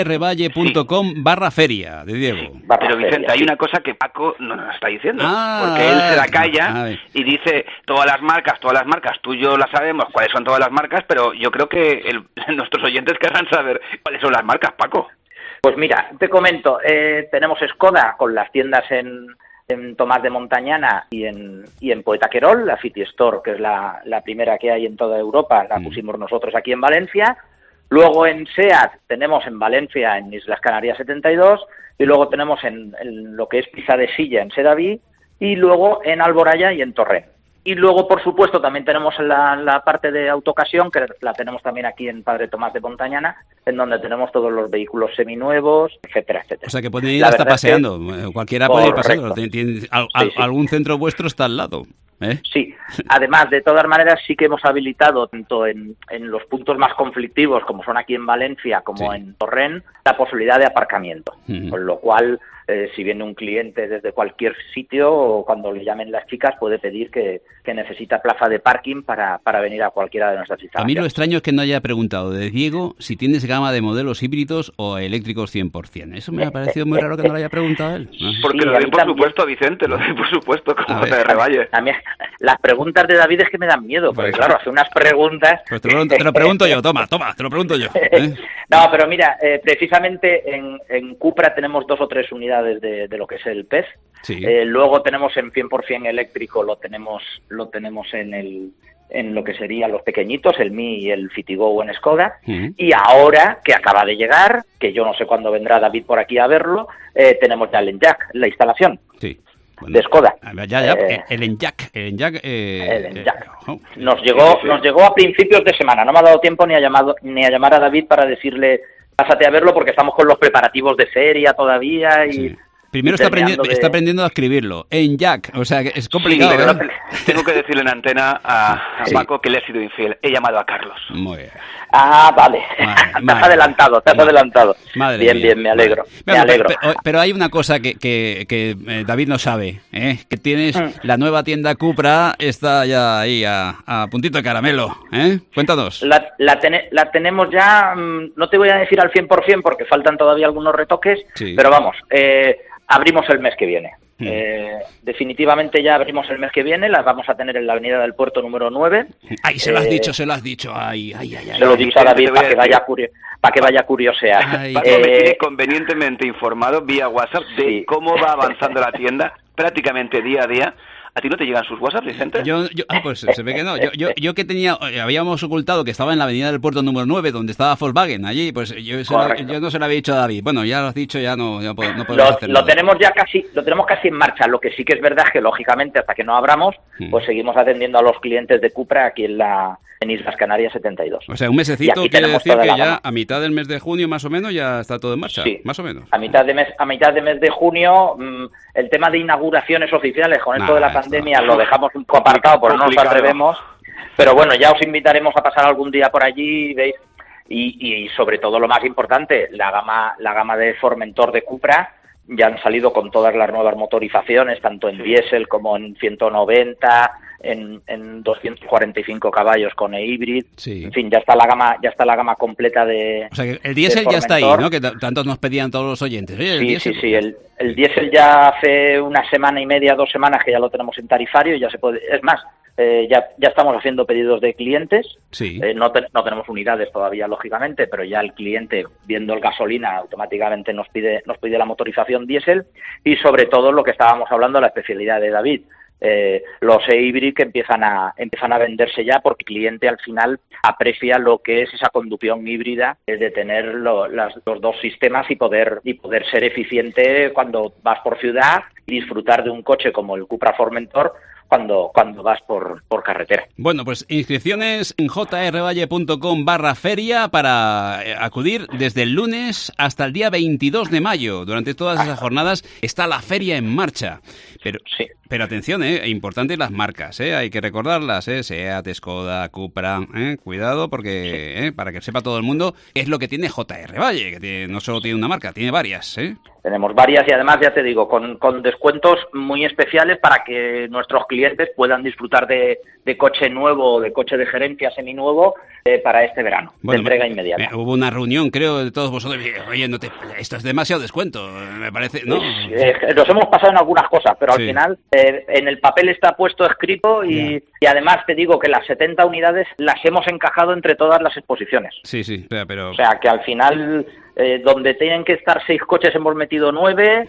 Speaker 1: jrvalle.com/feria de Diego.
Speaker 7: Pero Vicente, hay una cosa que Paco no nos está diciendo, porque él se la calla y dice todas las marcas, tú y yo las sabemos cuáles son todas las marcas, pero yo creo que nuestros oyentes querrán saber cuáles son las marcas, Paco.
Speaker 12: Pues mira, te comento, tenemos Skoda con las tiendas en Tomás de Montañana y en Poeta Querol, la City Store, que es la primera que hay en toda Europa, la pusimos nosotros aquí en Valencia. Luego en SEAT tenemos en Valencia, en Islas Canarias 72, y luego tenemos en lo que es Pisa de Silla en Sedaví, y luego en Alboraya y en Torrent. Y luego, por supuesto, también tenemos la parte de autocasión, que la tenemos también aquí en Padre Tomás de Montañana, en donde tenemos todos los vehículos seminuevos, etcétera.
Speaker 1: O sea, que pueden ir hasta paseando. Cualquiera puede ir paseando. Algún centro vuestro está al lado.
Speaker 12: Sí, además, de todas maneras, sí que hemos habilitado, tanto en los puntos más conflictivos, como son aquí en Valencia, como en Torrent, la posibilidad de aparcamiento. Con lo cual, si viene un cliente desde cualquier sitio o cuando le llamen las chicas, puede pedir que necesita plaza de parking para venir a cualquiera de nuestras instalaciones.
Speaker 1: A mí lo extraño es que no haya preguntado de Diego si tienes gama de modelos híbridos o eléctricos 100%. Eso me ha parecido muy raro que no lo haya preguntado él.
Speaker 7: Porque lo doy por supuesto, Vicente, lo doy por supuesto, como J.R. Valle.
Speaker 12: A mí las preguntas de David es que me dan miedo, porque claro, hace unas preguntas...
Speaker 1: Pues te lo pregunto yo, toma, te lo pregunto yo.
Speaker 12: No, pero mira, precisamente en Cupra tenemos 2 o 3 unidades de lo que es el PEZ. Luego tenemos en 100% eléctrico, lo tenemos en en lo que serían los pequeñitos, el Mi y el Fitigo en Skoda, y ahora que acaba de llegar, que yo no sé cuándo vendrá David por aquí a verlo, tenemos ya el Enyaq, la instalación.
Speaker 1: Sí.
Speaker 12: Bueno, de Skoda.
Speaker 1: El Enyaq.
Speaker 12: Nos llegó a principios de semana. No me ha dado tiempo ni a llamar a David para decirle pásate a verlo porque estamos con los preparativos de feria todavía y...
Speaker 1: Sí. Primero está aprendiendo a escribirlo. Enyaq, o sea, que es complicado.
Speaker 7: Sí, pero tengo que decirle en antena a Paco que le he sido infiel. He llamado a Carlos.
Speaker 1: Muy bien.
Speaker 12: Ah, vale. Te has adelantado.
Speaker 1: Madre
Speaker 12: bien,
Speaker 1: mía.
Speaker 12: bien, me alegro.
Speaker 1: Pero hay una cosa que David no sabe, que tienes la nueva tienda Cupra, está ya ahí a puntito de caramelo, Cuéntanos.
Speaker 12: La tenemos ya, no te voy a decir al 100% porque faltan todavía algunos retoques, pero vamos, abrimos el mes que viene. Definitivamente ya abrimos el mes que viene, las vamos a tener en la Avenida del Puerto número 9.
Speaker 1: Ay, se lo has dicho. Ay.
Speaker 12: Se lo he dicho a David para que vaya a curiosear.
Speaker 7: Paco me tiene convenientemente informado vía WhatsApp de cómo va avanzando la tienda prácticamente día a día. ¿A ti no te llegan sus WhatsApp, Vicente?
Speaker 1: Pues se ve que no. Yo que habíamos ocultado que estaba en la Avenida del Puerto número 9, donde estaba Volkswagen, allí, pues yo no se lo había dicho a David. Bueno, ya lo has dicho, ya no podemos hacer nada.
Speaker 12: Lo tenemos casi en marcha. Lo que sí que es verdad es que, lógicamente, hasta que no abramos, pues seguimos atendiendo a los clientes de Cupra aquí en Islas Canarias 72.
Speaker 1: O sea, un mesecito quiere decir que ya a mitad del mes de junio, más o menos, ya está todo en marcha, más o menos.
Speaker 12: A mitad de mes de junio, el tema de inauguraciones oficiales con esto de la pandemia lo dejamos un poco apartado, pues no nos atrevemos, pero bueno, ya os invitaremos a pasar algún día por allí, ¿veis? Y sobre todo lo más importante, la gama de Formentor de Cupra, ya han salido con todas las nuevas motorizaciones, tanto en diésel como en 190, en 245 caballos con e-hybrid. En fin, ya está la gama completa de...
Speaker 1: O sea, que el diésel ya está ahí, ¿no? Que tanto nos pedían todos los oyentes. Oye,
Speaker 12: sí. El diésel ya hace una semana y media, 2 semanas que ya lo tenemos en tarifario y ya se puede... Es más, ya estamos haciendo pedidos de clientes. No tenemos unidades todavía, lógicamente, pero ya el cliente, viendo el gasolina, automáticamente nos pide la motorización diésel y, sobre todo, lo que estábamos hablando, la especialidad de David. Los e-hybrid que empiezan a venderse ya porque el cliente al final aprecia lo que es esa conducción híbrida de tener los dos sistemas y poder ser eficiente cuando vas por ciudad y disfrutar de un coche como el Cupra Formentor cuando vas por carretera.
Speaker 1: Bueno, pues inscripciones en jrvalle.com/feria para acudir desde el lunes hasta el día 22 de mayo. Durante todas esas jornadas está la feria en marcha. Pero atención, importante las marcas, hay que recordarlas, SEAT, Skoda, Cupra, cuidado porque para que sepa todo el mundo es lo que tiene JR Valle, que no solo tiene una marca, tiene varias,
Speaker 12: Tenemos varias y además, ya te digo, con descuentos muy especiales para que nuestros clientes puedan disfrutar de coche nuevo o de coche de gerencia seminuevo para este verano, de entrega inmediata.
Speaker 1: Hubo una reunión, creo, de todos vosotros. Oye, esto es demasiado descuento, me parece, ¿no?
Speaker 12: Nos hemos pasado en algunas cosas, pero al final en el papel está puesto escrito y además te digo que las 70 unidades las hemos encajado entre todas las exposiciones.
Speaker 1: Sí, pero...
Speaker 12: O sea, que al final... donde tienen que estar 6 coches hemos metido 9,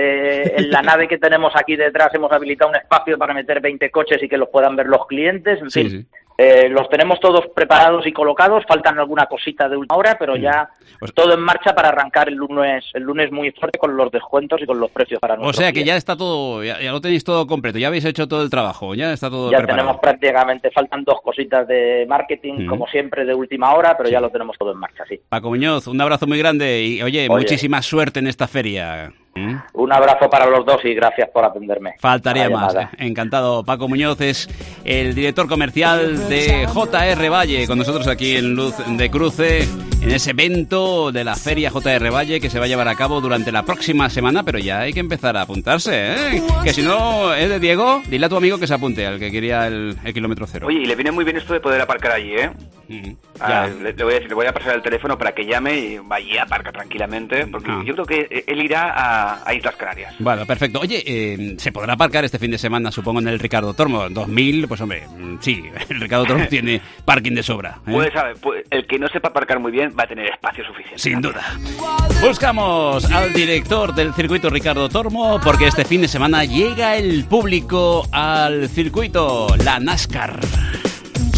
Speaker 12: en la nave que tenemos aquí detrás hemos habilitado un espacio para meter 20 coches y que los puedan ver los clientes, en fin. Los tenemos todos preparados y colocados, faltan alguna cosita de última hora, pero ya todo en marcha para arrancar el lunes muy fuerte con los descuentos y con los precios para nosotros.
Speaker 1: O sea que ya está todo, ya lo tenéis todo completo, ya habéis hecho todo el trabajo, ya está todo preparado.
Speaker 12: Ya tenemos prácticamente, faltan 2 cositas de marketing, como siempre, de última hora, pero ya lo tenemos todo en marcha, sí.
Speaker 1: Paco Muñoz, un abrazo muy grande y oye, muchísima suerte en esta feria.
Speaker 12: Un abrazo para los dos y gracias por atenderme.
Speaker 1: Faltaría más. Encantado. Paco Muñoz es el director comercial de JR Valle, con nosotros aquí en Luz de Cruce, en ese evento de la feria JR Valle que se va a llevar a cabo durante la próxima semana, pero ya hay que empezar a apuntarse, que si no es de Diego, dile a tu amigo que se apunte, al que quería el kilómetro cero.
Speaker 7: Oye, y le viene muy bien esto de poder aparcar allí, le voy a decir, le voy a pasar el teléfono para que llame y vaya a aparcar tranquilamente, porque yo creo que él irá a Islas Canarias.
Speaker 1: Bueno, perfecto. Oye, ¿se podrá aparcar este fin de semana, supongo, en el Ricardo Tormo? 2000, pues hombre, sí, el Ricardo Tormo tiene parking de sobra.
Speaker 7: Pues el que no sepa aparcar muy bien va a tener espacio suficiente.
Speaker 1: Sin duda. Buscamos al director del circuito Ricardo Tormo, porque este fin de semana llega el público al circuito, la NASCAR.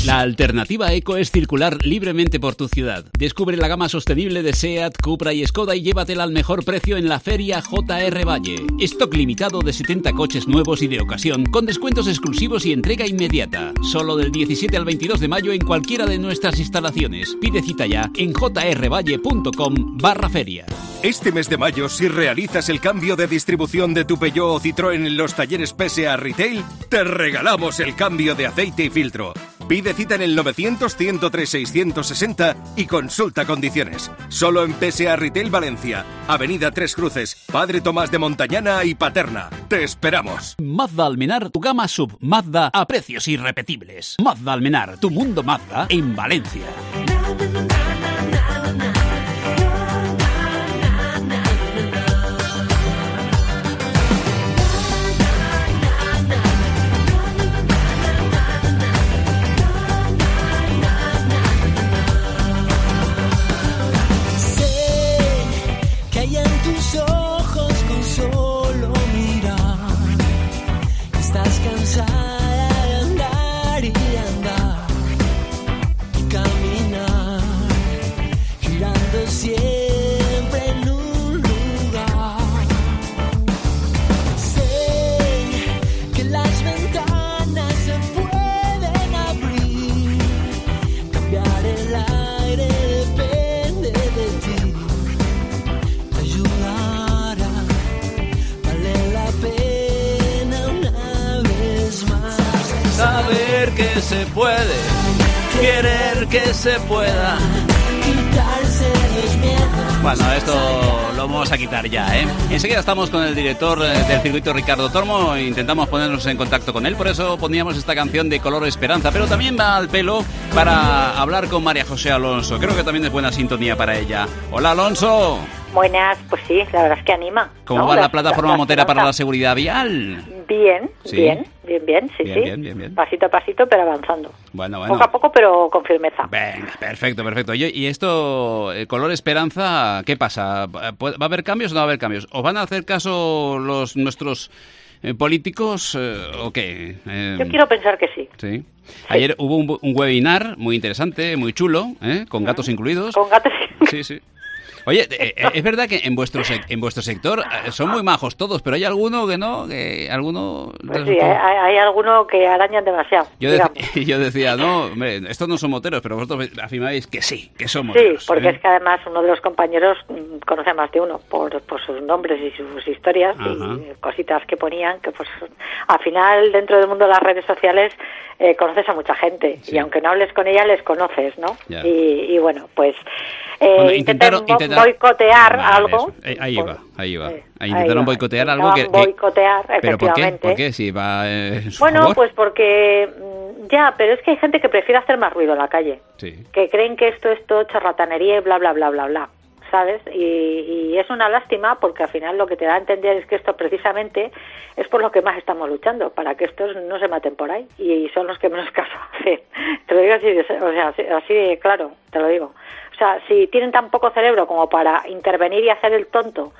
Speaker 1: La alternativa eco es circular libremente por tu ciudad. Descubre la gama sostenible de SEAT, Cupra y Skoda y llévatela al mejor precio en la Feria JR Valle. Stock limitado de 70 coches nuevos y de ocasión, con descuentos exclusivos y entrega inmediata. Solo del 17 al 22 de mayo en cualquiera de nuestras instalaciones. Pide cita ya en jrvalle.com/feria.
Speaker 13: Este mes de mayo, si realizas el cambio de distribución de tu Peugeot o Citroën en los talleres PSA Retail, te regalamos el cambio de aceite y filtro. Pide cita en el 900-103-660 y consulta condiciones. Solo en PSA Retail Valencia, Avenida Tres Cruces, Padre Tomás de Montañana y Paterna. ¡Te esperamos!
Speaker 1: Mazda Almenar, tu gama sub Mazda a precios irrepetibles. Mazda Almenar, tu mundo Mazda en Valencia.
Speaker 14: Que se puede, querer que se pueda, quitarse los miedos.
Speaker 1: Bueno, esto lo vamos a quitar ya, ¿eh? Enseguida estamos con el director del circuito, Ricardo Tormo, e intentamos ponernos en contacto con él, por eso poníamos esta canción de Color Esperanza, pero también va al pelo para hablar con María José Alonso. Creo que también es buena sintonía para ella. Hola, Alonso.
Speaker 15: Buenas, pues sí, la verdad es que anima.
Speaker 1: ¿Cómo va la plataforma motera para la seguridad vial?
Speaker 15: Bien,
Speaker 1: ¿Sí?
Speaker 15: bien, sí.
Speaker 1: Bien.
Speaker 15: Pasito a pasito, pero avanzando.
Speaker 1: Bueno.
Speaker 15: Poco a poco, pero con firmeza.
Speaker 1: Venga, perfecto. Oye, ¿y esto, Color Esperanza, qué pasa? ¿Va a haber cambios o no va a haber cambios? ¿Os van a hacer caso nuestros políticos o qué?
Speaker 15: Yo quiero pensar que sí.
Speaker 1: Sí. Ayer hubo un webinar muy interesante, muy chulo, con gatos incluidos.
Speaker 15: Con gatos
Speaker 1: Sí. Oye, es verdad que en vuestro sector son muy majos todos, pero hay alguno que no, alguno...
Speaker 15: Pues sí, hay alguno que arañan demasiado.
Speaker 1: Yo decía, no, hombre, estos no son moteros, pero vosotros afirmáis que sí, que son moteros.
Speaker 15: Sí, porque es que además uno de los compañeros conoce más de uno por sus nombres y sus historias. Ajá. Y cositas que ponían, que pues al final dentro del mundo de las redes sociales conoces a mucha gente, sí. Y aunque no hables con ella, les conoces, ¿no? Y bueno, pues... intentaron boicotear algo.
Speaker 1: Ahí va. Intentaron boicotear algo que...
Speaker 15: boicotear,
Speaker 1: ¿pero
Speaker 15: efectivamente.
Speaker 1: ¿Por qué? Si va
Speaker 15: bueno,
Speaker 1: favor.
Speaker 15: Pues porque... Ya, pero es que hay gente que prefiere hacer más ruido en la calle.
Speaker 1: Sí.
Speaker 15: Que creen que esto es todo charlatanería y bla, bla, bla, bla, bla. ¿Sabes? Y es una lástima porque al final lo que te da a entender es que esto precisamente es por lo que más estamos luchando, para que estos no se maten por ahí y son los que menos caso hacen. Te lo digo así de claro, te lo digo. O sea, si tienen tan poco cerebro como para intervenir y hacer el tonto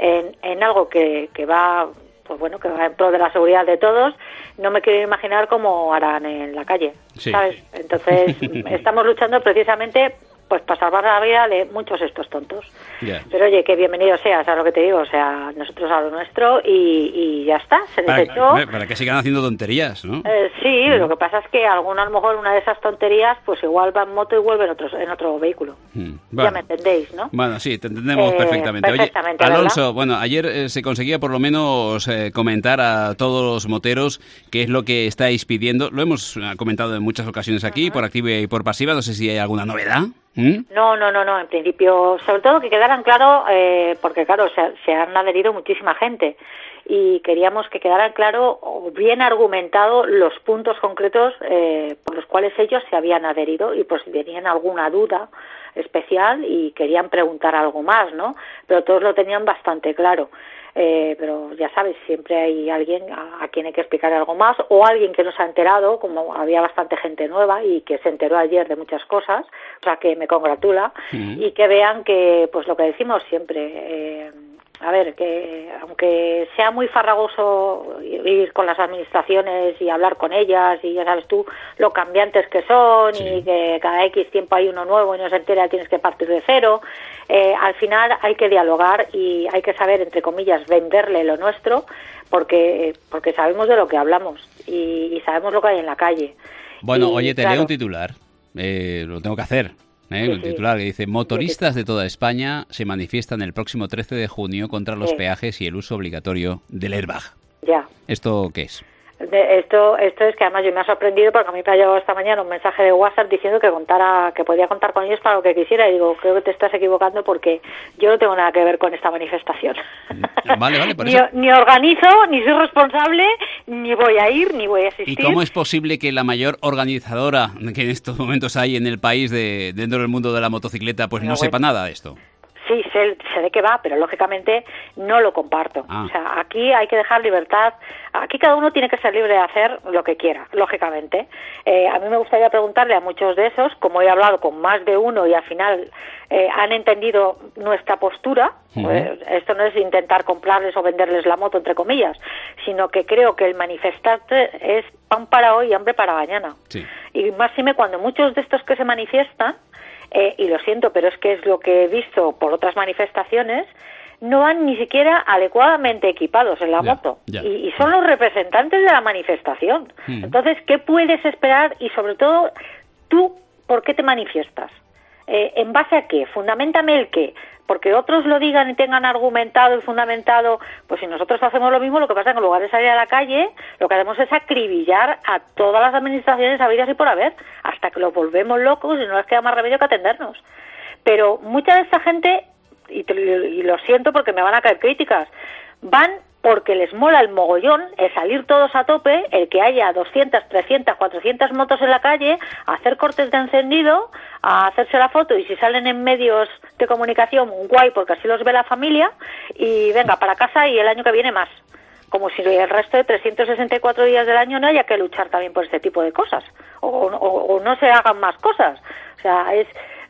Speaker 15: en algo que va... pues bueno, que va en pro de la seguridad de todos, no me quiero imaginar cómo harán en la calle, sí. ¿Sabes? Entonces, estamos luchando precisamente pues para salvar la vida de muchos estos tontos. Yeah. Pero oye, que bienvenido seas, a lo que te digo, o sea, nosotros a lo nuestro y ya está, se desechó.
Speaker 1: Para que sigan haciendo tonterías, ¿no?
Speaker 15: Sí, lo que pasa es que a lo mejor una de esas tonterías, pues igual va en moto y vuelve en otro vehículo. Bueno. Ya me entendéis, ¿no?
Speaker 1: Bueno, sí, te entendemos perfectamente. Oye, Alonso, ¿verdad? Bueno, ayer se conseguía por lo menos comentar a todos los moteros qué es lo que estáis pidiendo. Lo hemos comentado en muchas ocasiones aquí, por activa y por pasiva, no sé si hay alguna novedad.
Speaker 15: No, en principio, sobre todo que quedaran claro, porque claro, se han adherido muchísima gente y queríamos que quedaran claro o bien argumentado los puntos concretos por los cuales ellos se habían adherido y pues si tenían alguna duda especial y querían preguntar algo más, ¿no? Pero todos lo tenían bastante claro. Pero ya sabes, siempre hay alguien a quien hay que explicar algo más o alguien que no se ha enterado, como había bastante gente nueva y que se enteró ayer de muchas cosas, o sea que me congratula y que vean que pues lo que decimos siempre, a ver, que aunque sea muy farragoso ir con las administraciones y hablar con ellas, y ya sabes tú lo cambiantes que son, y que cada X tiempo hay uno nuevo y no se entera, tienes que partir de cero, al final hay que dialogar y hay que saber, entre comillas, venderle lo nuestro, porque sabemos de lo que hablamos y sabemos lo que hay en la calle.
Speaker 1: Bueno, oye, te leo un titular, lo tengo que hacer. Un titular que dice: motoristas de toda España se manifiestan el próximo 13 de junio contra los peajes y el uso obligatorio del airbag.
Speaker 15: Ya.
Speaker 1: ¿Esto qué es?
Speaker 15: Esto es que además yo me ha sorprendido, porque a mí me ha llegado esta mañana un mensaje de WhatsApp diciendo que podía contar con ellos para lo que quisiera, y digo, creo que te estás equivocando, porque yo no tengo nada que ver con esta manifestación.
Speaker 1: Vale, por eso.
Speaker 15: Ni organizo, ni soy responsable, ni voy a ir, ni voy a asistir.
Speaker 1: ¿Y cómo es posible que la mayor organizadora que en estos momentos hay en el país dentro del mundo de la motocicleta pues no sepa nada de esto?
Speaker 15: Sí, sé de qué va, pero lógicamente no lo comparto. O sea, aquí hay que dejar libertad. Aquí cada uno tiene que ser libre de hacer lo que quiera, lógicamente. A mí me gustaría preguntarle a muchos de esos, como he hablado con más de uno y al final han entendido nuestra postura. Esto no es intentar comprarles o venderles la moto, entre comillas, sino que creo que el manifestarte es pan para hoy y hambre para mañana. Sí. Y máxime cuando muchos de estos que se manifiestan, y lo siento, pero es que es lo que he visto por otras manifestaciones, no van ni siquiera adecuadamente equipados en la moto. Y son los representantes de la manifestación. Entonces, ¿qué puedes esperar? Y sobre todo, tú, ¿por qué te manifiestas? ¿En base a qué? Fundamentame el qué. Porque otros lo digan y tengan argumentado y fundamentado, pues si nosotros hacemos lo mismo, lo que pasa es que en lugar de salir a la calle, lo que hacemos es acribillar a todas las administraciones habidas y por haber, hasta que los volvemos locos y no les queda más remedio que atendernos. Pero mucha de esta gente, y lo siento porque me van a caer críticas, van porque les mola el mogollón, el salir todos a tope, el que haya 200, 300, 400 motos en la calle, a hacer cortes de encendido, a hacerse la foto, y si salen en medios de comunicación, guay, porque así los ve la familia, y venga, para casa y el año que viene más. Como si el resto de 364 días del año no haya que luchar también por este tipo de cosas, o no se hagan más cosas. O sea, es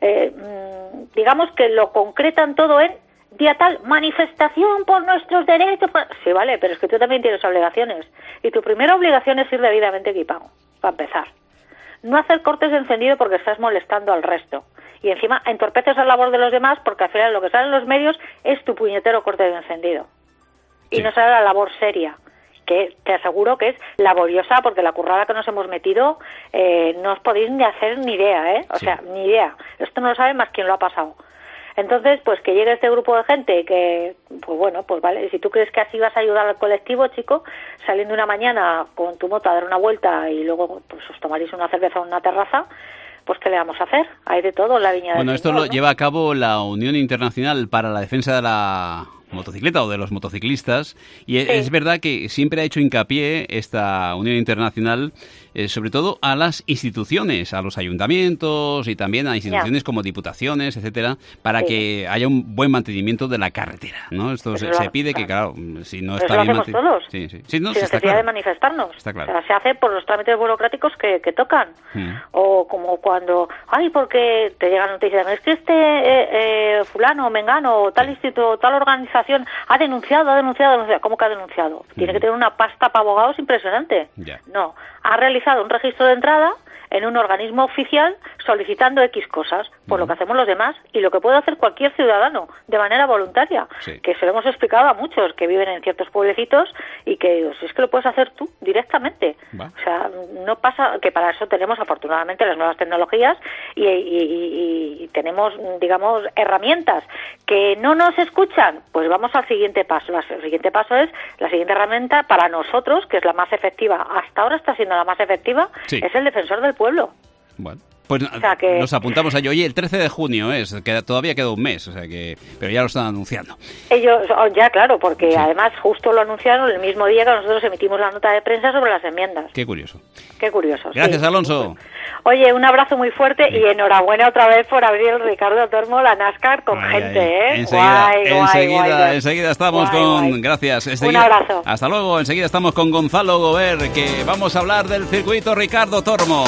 Speaker 15: digamos que lo concretan todo en día tal, manifestación por nuestros derechos. Sí, vale, pero es que tú también tienes obligaciones. Y tu primera obligación es ir debidamente equipado, para empezar. No hacer cortes de encendido porque estás molestando al resto. Y encima entorpeces la labor de los demás, porque al final lo que sale en los medios es tu puñetero corte de encendido. Y no sale la labor seria, que te aseguro que es laboriosa, porque la currada que nos hemos metido no os podéis ni hacer ni idea, ¿eh? O sea, ni idea. Esto no lo sabe más quien lo ha pasado. Entonces, pues que llegue este grupo de gente que, pues bueno, pues vale, si tú crees que así vas a ayudar al colectivo, chico, saliendo una mañana con tu moto a dar una vuelta y luego pues os tomaréis una cerveza en una terraza, pues ¿qué le vamos a hacer? Hay de todo en la viña del
Speaker 1: Bueno, esto
Speaker 15: Señor,
Speaker 1: lo lleva a cabo la Unión Internacional para la Defensa de la Motocicleta o de los motociclistas, y es verdad que siempre ha hecho hincapié esta Unión Internacional sobre todo a las instituciones, a los ayuntamientos y también a instituciones como diputaciones, etcétera, para que haya un buen mantenimiento de la carretera, ¿no? Esto se pide que, claro, si no está bien
Speaker 15: mantenido... todos,
Speaker 1: sin
Speaker 15: necesidad de manifestarnos.
Speaker 1: Está claro.
Speaker 15: O sea, se hace por los trámites burocráticos que tocan. O como cuando, porque te llegan noticias, es que este fulano, mengano, tal instituto, tal organización ha denunciado. ¿Cómo que ha denunciado? Tiene que tener una pasta para abogados impresionante. No, ha realizado un registro de entrada en un organismo oficial solicitando X cosas, por lo que hacemos los demás y lo que puede hacer cualquier ciudadano de manera voluntaria, que se lo hemos explicado a muchos que viven en ciertos pueblecitos y que es que lo puedes hacer tú directamente. O sea, no pasa, que para eso tenemos afortunadamente las nuevas tecnologías y tenemos, digamos, herramientas que no nos escuchan, pues vamos al siguiente paso. El siguiente paso es la siguiente herramienta para nosotros, que es la más efectiva, hasta ahora está siendo la más efectiva, es el defensor del pueblo.
Speaker 1: Bueno, pues nos apuntamos a ello. Oye, el 13 de junio todavía queda un mes, pero ya lo están anunciando.
Speaker 15: Ellos, ya claro, porque además justo lo anunciaron el mismo día que nosotros emitimos la nota de prensa sobre las enmiendas.
Speaker 1: Qué curioso.
Speaker 15: Qué curioso.
Speaker 1: Gracias, Alonso.
Speaker 15: Oye, un abrazo muy fuerte y enhorabuena otra vez por abrir el Ricardo Tormo, la NASCAR, con gente,
Speaker 1: Enseguida estamos con... Gracias.
Speaker 15: Un abrazo.
Speaker 1: Hasta luego. Enseguida estamos con Gonzalo Gober, que vamos a hablar del circuito Ricardo Tormo.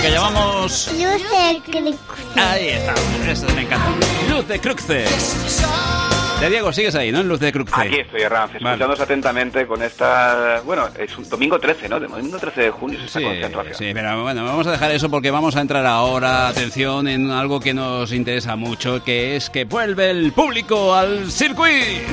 Speaker 1: que llamamos...
Speaker 11: Luz de Cruce.
Speaker 1: Ahí está, eso me encanta. Luz de Cruce. De Diego, sigues ahí, ¿no? En Luz de Cruce.
Speaker 7: Aquí estoy, Ranz, escuchándoos atentamente con esta... Bueno, es un domingo 13, ¿no? Domingo 13 de junio es esta concentración.
Speaker 1: Sí, pero bueno, vamos a dejar eso porque vamos a entrar ahora, atención, en algo que nos interesa mucho, que es que vuelve el público al circuito.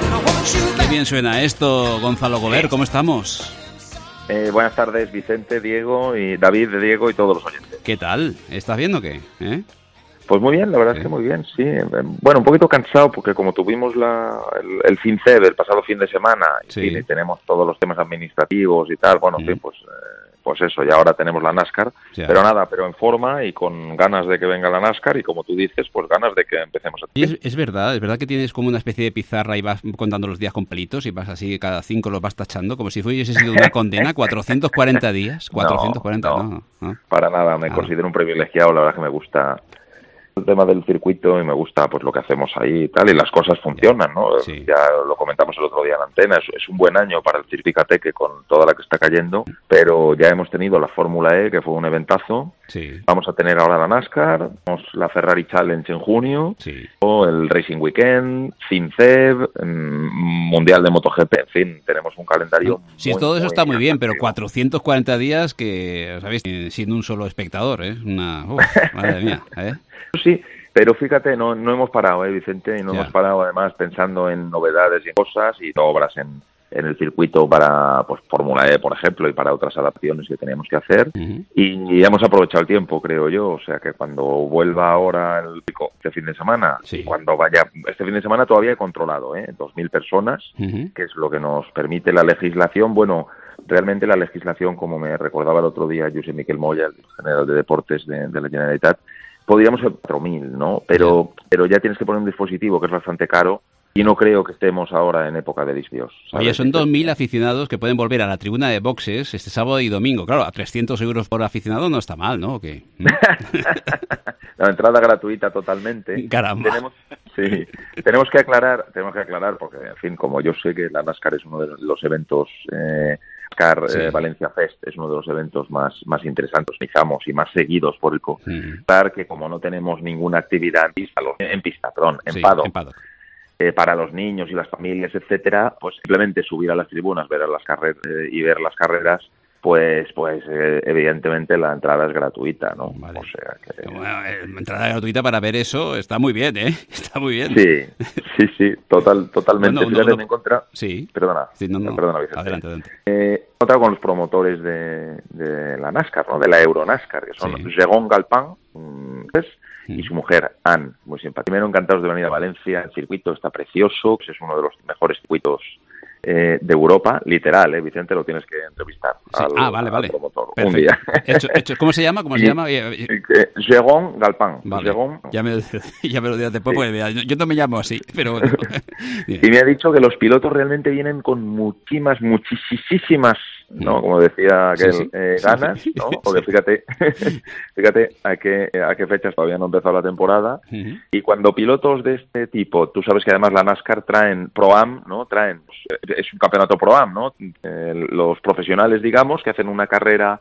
Speaker 1: Qué bien suena esto, Gonzalo Gober, ¿cómo estamos?
Speaker 16: Buenas tardes, Vicente, Diego y David, Diego y todos los oyentes.
Speaker 1: ¿Qué tal? ¿Estás viendo qué?
Speaker 16: Pues muy bien, la verdad es que muy bien, sí. Bueno, un poquito cansado porque como tuvimos el FinCEB el pasado fin de semana y tenemos todos los temas administrativos y tal, bueno, en fin, pues eso, y ahora tenemos la NASCAR, pero nada, pero en forma y con ganas de que venga la NASCAR y como tú dices, pues ganas de que empecemos a...
Speaker 1: Y es verdad que tienes como una especie de pizarra y vas contando los días completos y vas así, cada 5 los vas tachando, como si fuese sido una condena, 440 días, 440, no.
Speaker 16: Para nada, me considero un privilegiado, la verdad que me gusta el tema del circuito y me gusta pues lo que hacemos ahí y tal, y las cosas funcionan, ¿no? Sí. Ya lo comentamos el otro día en la antena, es un buen año para el Circuicateque con toda la que está cayendo, pero ya hemos tenido la Fórmula E, que fue un eventazo, vamos a tener ahora la NASCAR, la Ferrari Challenge en junio, o el Racing Weekend, FinCEB, Mundial de MotoGP, en fin, tenemos un calendario
Speaker 1: todo eso está muy bien, pero 440 días que, ¿sabéis? Sin un solo espectador, ¿eh? Madre mía,
Speaker 16: Sí, pero fíjate, no hemos parado, Vicente, y no hemos parado además pensando en novedades y en cosas y obras en el circuito para pues Fórmula E, por ejemplo, y para otras adaptaciones que teníamos que hacer. Y hemos aprovechado el tiempo, creo yo, o sea que cuando vuelva ahora el pico este fin de semana, cuando vaya, este fin de semana todavía he controlado, 2.000 personas, que es lo que nos permite la legislación. Bueno, realmente la legislación, como me recordaba el otro día Josep Miquel Moya, el general de deportes de la Generalitat, podríamos ser 4.000, ¿no? Pero ya tienes que poner un dispositivo que es bastante caro y no creo que estemos ahora en época de disbios.
Speaker 1: Oye, son 2.000 aficionados que pueden volver a la tribuna de boxes este sábado y domingo. Claro, a 300 euros por aficionado no está mal, ¿no? ¿O qué?
Speaker 16: La entrada gratuita totalmente.
Speaker 1: Caramba.
Speaker 16: Tenemos que aclarar, porque, en fin, como yo sé que la NASCAR es uno de los eventos... Valencia Fest es uno de los eventos más interesantes, organizamos y más seguidos por el Claro que como no tenemos ninguna actividad en paddock, para los niños y las familias, etcétera, pues simplemente subir a las tribunas, ver las carreras, pues evidentemente la entrada es gratuita, ¿no?
Speaker 1: Vale. O sea que... Bueno, entrada gratuita para ver eso está muy bien, ¿eh? Está muy bien.
Speaker 16: Sí, totalmente. Perdona, Vicente.
Speaker 1: Adelante.
Speaker 16: He encontrado con los promotores de la NASCAR, ¿no? De la Euro NASCAR, que son Jérôme Galpin y su mujer Anne, muy simpática. Primero, encantados de venir a Valencia, el circuito está precioso, es uno de los mejores circuitos de Europa, literal, Vicente, lo tienes que entrevistar
Speaker 1: vale.
Speaker 16: al promotor.
Speaker 1: Perfecto.
Speaker 16: Un día.
Speaker 1: ¿Cómo se llama?
Speaker 16: Jérôme Galpin.
Speaker 1: Vale. Ya me lo dirás después, porque yo no me llamo así, pero bueno.
Speaker 16: Y me ha dicho que los pilotos realmente vienen con muchísimas, ¿no? Como decía aquel, ganas, ¿no? Porque fíjate a qué fechas todavía no ha empezado la temporada. Y cuando pilotos de este tipo, tú sabes que además la NASCAR traen Pro-Am, ¿no? Es un campeonato Pro-Am, ¿no? Los profesionales, digamos, que hacen una carrera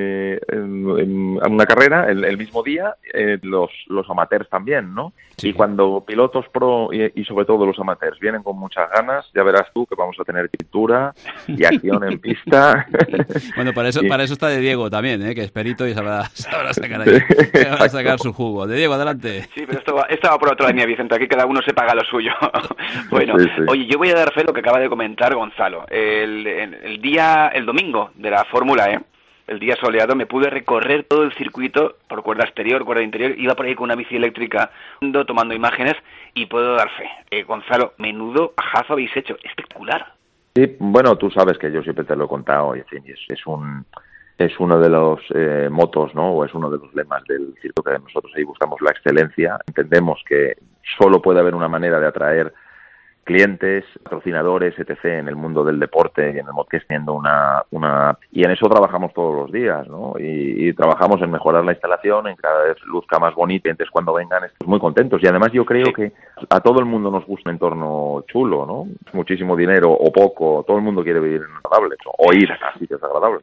Speaker 16: el mismo día, los amateurs también, ¿no? Y cuando pilotos pro y sobre todo los amateurs vienen con muchas ganas, ya verás tú que vamos a tener pintura y acción en pista.
Speaker 1: Bueno, para eso está de Diego también, que es perito y sabrá sacar su jugo. De Diego, adelante.
Speaker 7: Sí, pero esto va por otra línea, Vicente, aquí cada uno se paga lo suyo. Bueno, oye, yo voy a dar fe lo que acaba de comentar Gonzalo. El domingo de la Fórmula E, el día soleado, me pude recorrer todo el circuito por cuerda exterior, cuerda interior, iba por ahí con una bici eléctrica tomando imágenes y puedo dar fe. Gonzalo, menudo ajazo habéis hecho, espectacular.
Speaker 16: Sí, bueno, tú sabes que yo siempre te lo he contado y es uno de los motos, ¿no? O es uno de los lemas del circuito, que nosotros ahí buscamos la excelencia. Entendemos que solo puede haber una manera de atraer clientes, patrocinadores, etc. en el mundo del deporte y en el modo que siendo y en eso trabajamos todos los días, ¿no? Y trabajamos en mejorar la instalación, en cada vez luzca más bonita, entonces cuando vengan estamos muy contentos. Y además yo creo que a todo el mundo nos gusta un entorno chulo, ¿no? Muchísimo dinero o poco, todo el mundo quiere vivir en agradables o ir a sitios agradables.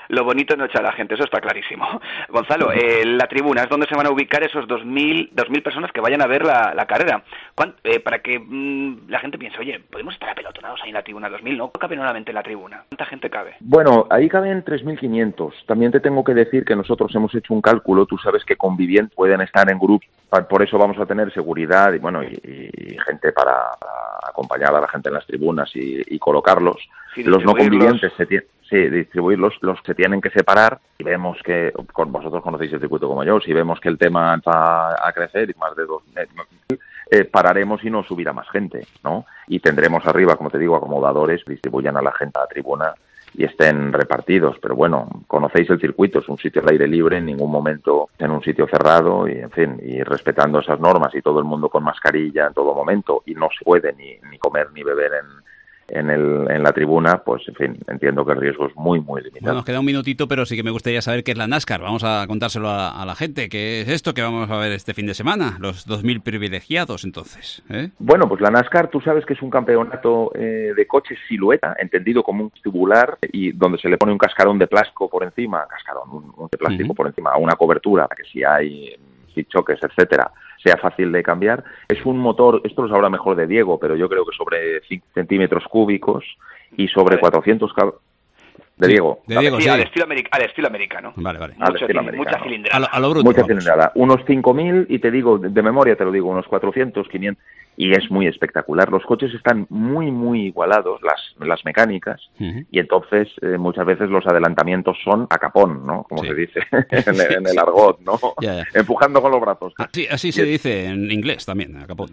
Speaker 7: lo bonito no echa a la gente, eso está clarísimo. Gonzalo, la tribuna es donde se van a ubicar esos 2.000 personas que vayan a ver la carrera. Para que la gente piense, oye, podemos estar apelotonados ahí en la tribuna, 2.000, ¿no? ¿Cabe nuevamente en la tribuna? ¿Cuánta gente cabe?
Speaker 16: Bueno, ahí caben 3.500. También te tengo que decir que nosotros hemos hecho un cálculo, tú sabes que convivientes pueden estar en grupos, por eso vamos a tener seguridad y gente para acompañar a la gente en las tribunas y colocarlos. Sí, los no convivientes distribuirlos, los que tienen que separar, y vemos que, vosotros conocéis el circuito como yo, si vemos que el tema va a crecer y más de 2.000, pararemos y no subirá más gente, ¿no? Y tendremos arriba, como te digo, acomodadores que distribuyan a la gente a la tribuna y estén repartidos, pero bueno, conocéis el circuito, es un sitio al aire libre, en ningún momento en un sitio cerrado y en fin, y respetando esas normas y todo el mundo con mascarilla en todo momento, y no se puede ni comer ni beber en la tribuna, pues en fin, entiendo que el riesgo es muy, muy limitado.
Speaker 1: Bueno, nos queda un minutito, pero sí que me gustaría saber qué es la NASCAR. Vamos a contárselo a la gente. ¿Qué es esto que vamos a ver este fin de semana? Los 2.000 privilegiados, entonces.
Speaker 16: Bueno, pues la NASCAR, tú sabes que es un campeonato de coches silueta, entendido como un tubular, y donde se le pone un cascarón de plástico por encima, un de plástico por encima, a una cobertura, para que si hay choques, etcétera, sea fácil de cambiar. Es un motor, esto lo sabrá mejor de Diego, pero yo creo que sobre 5 centímetros cúbicos y sobre 400 de Diego.
Speaker 7: De Diego, sí. Al estilo americano.
Speaker 1: Vale.
Speaker 7: Mucha cilindrada.
Speaker 1: A lo bruto.
Speaker 16: Mucha cilindrada. Unos 5.000 y te digo, de memoria te lo digo, unos 400, 500, y es muy espectacular. Los coches están muy, muy igualados, las mecánicas, y entonces muchas veces los adelantamientos son a capón, ¿no? Como se dice en el argot, ¿no?
Speaker 1: Ya.
Speaker 16: Empujando con los brazos.
Speaker 1: Así se dice en inglés también, a capón.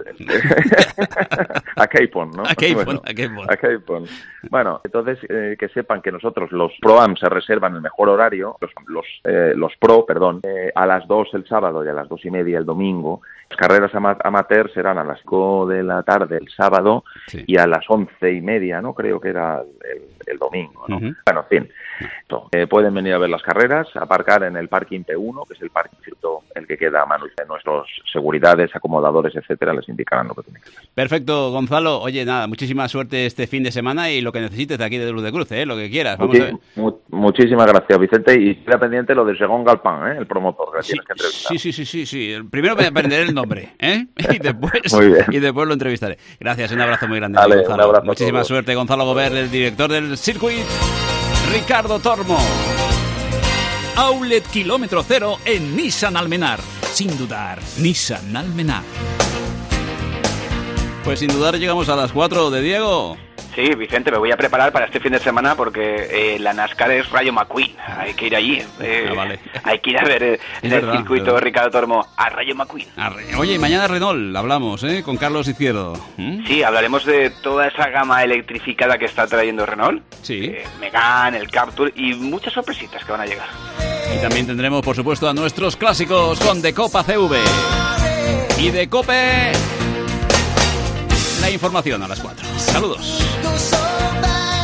Speaker 16: A capón, ¿no?
Speaker 1: A
Speaker 16: capón. Bueno, entonces que sepan que nosotros los Pro-Am se reservan el mejor horario, los Pro, a las 2 el sábado y a las 2:30 el domingo. Las carreras amateur serán a las 5 de la tarde el sábado y a las 11:30, ¿no? Creo que era el domingo, ¿no? Bueno, en fin. Pueden venir a ver las carreras, aparcar en el parking P1, que es el parking el que queda a mano de nuestros seguridades, acomodadores, etcétera, les indicarán lo que tienen que hacer.
Speaker 1: Perfecto, Gonzalo. Oye, nada, muchísima suerte este fin de semana y lo que necesites de aquí de Luz de Cruce, lo que quieras. Vamos a ver.
Speaker 16: Muchísimas gracias, Vicente, y queda pendiente lo de Segón Galpán, el promotor que tienes que entrevistar.
Speaker 1: Sí. Primero me aprenderé el nombre, y después lo entrevistaré. Gracias, un abrazo muy grande,
Speaker 16: Gonzalo.
Speaker 1: Un abrazo. Muchísima suerte, Gonzalo Gobert, el director del circuit. Ricardo Tormo. Outlet Kilómetro Cero en Nissan Almenar. Sin dudar, Nissan Almenar. Pues sin dudar llegamos a las 4 de Diego.
Speaker 7: Sí, Vicente, me voy a preparar para este fin de semana porque la NASCAR es Rayo McQueen. Hay que ir allí.
Speaker 1: Vale.
Speaker 7: Hay que ir a ver el circuito de Ricardo Tormo a Rayo McQueen.
Speaker 1: Oye, y mañana Renault, hablamos, con Carlos Izquierdo.
Speaker 7: Sí, hablaremos de toda esa gama electrificada que está trayendo Renault.
Speaker 1: Sí.
Speaker 7: Megane, el Captur y muchas sorpresitas que van a llegar.
Speaker 1: Y también tendremos, por supuesto, a nuestros clásicos con de Copa CV. Y de Cope... la información a las 4. Saludos.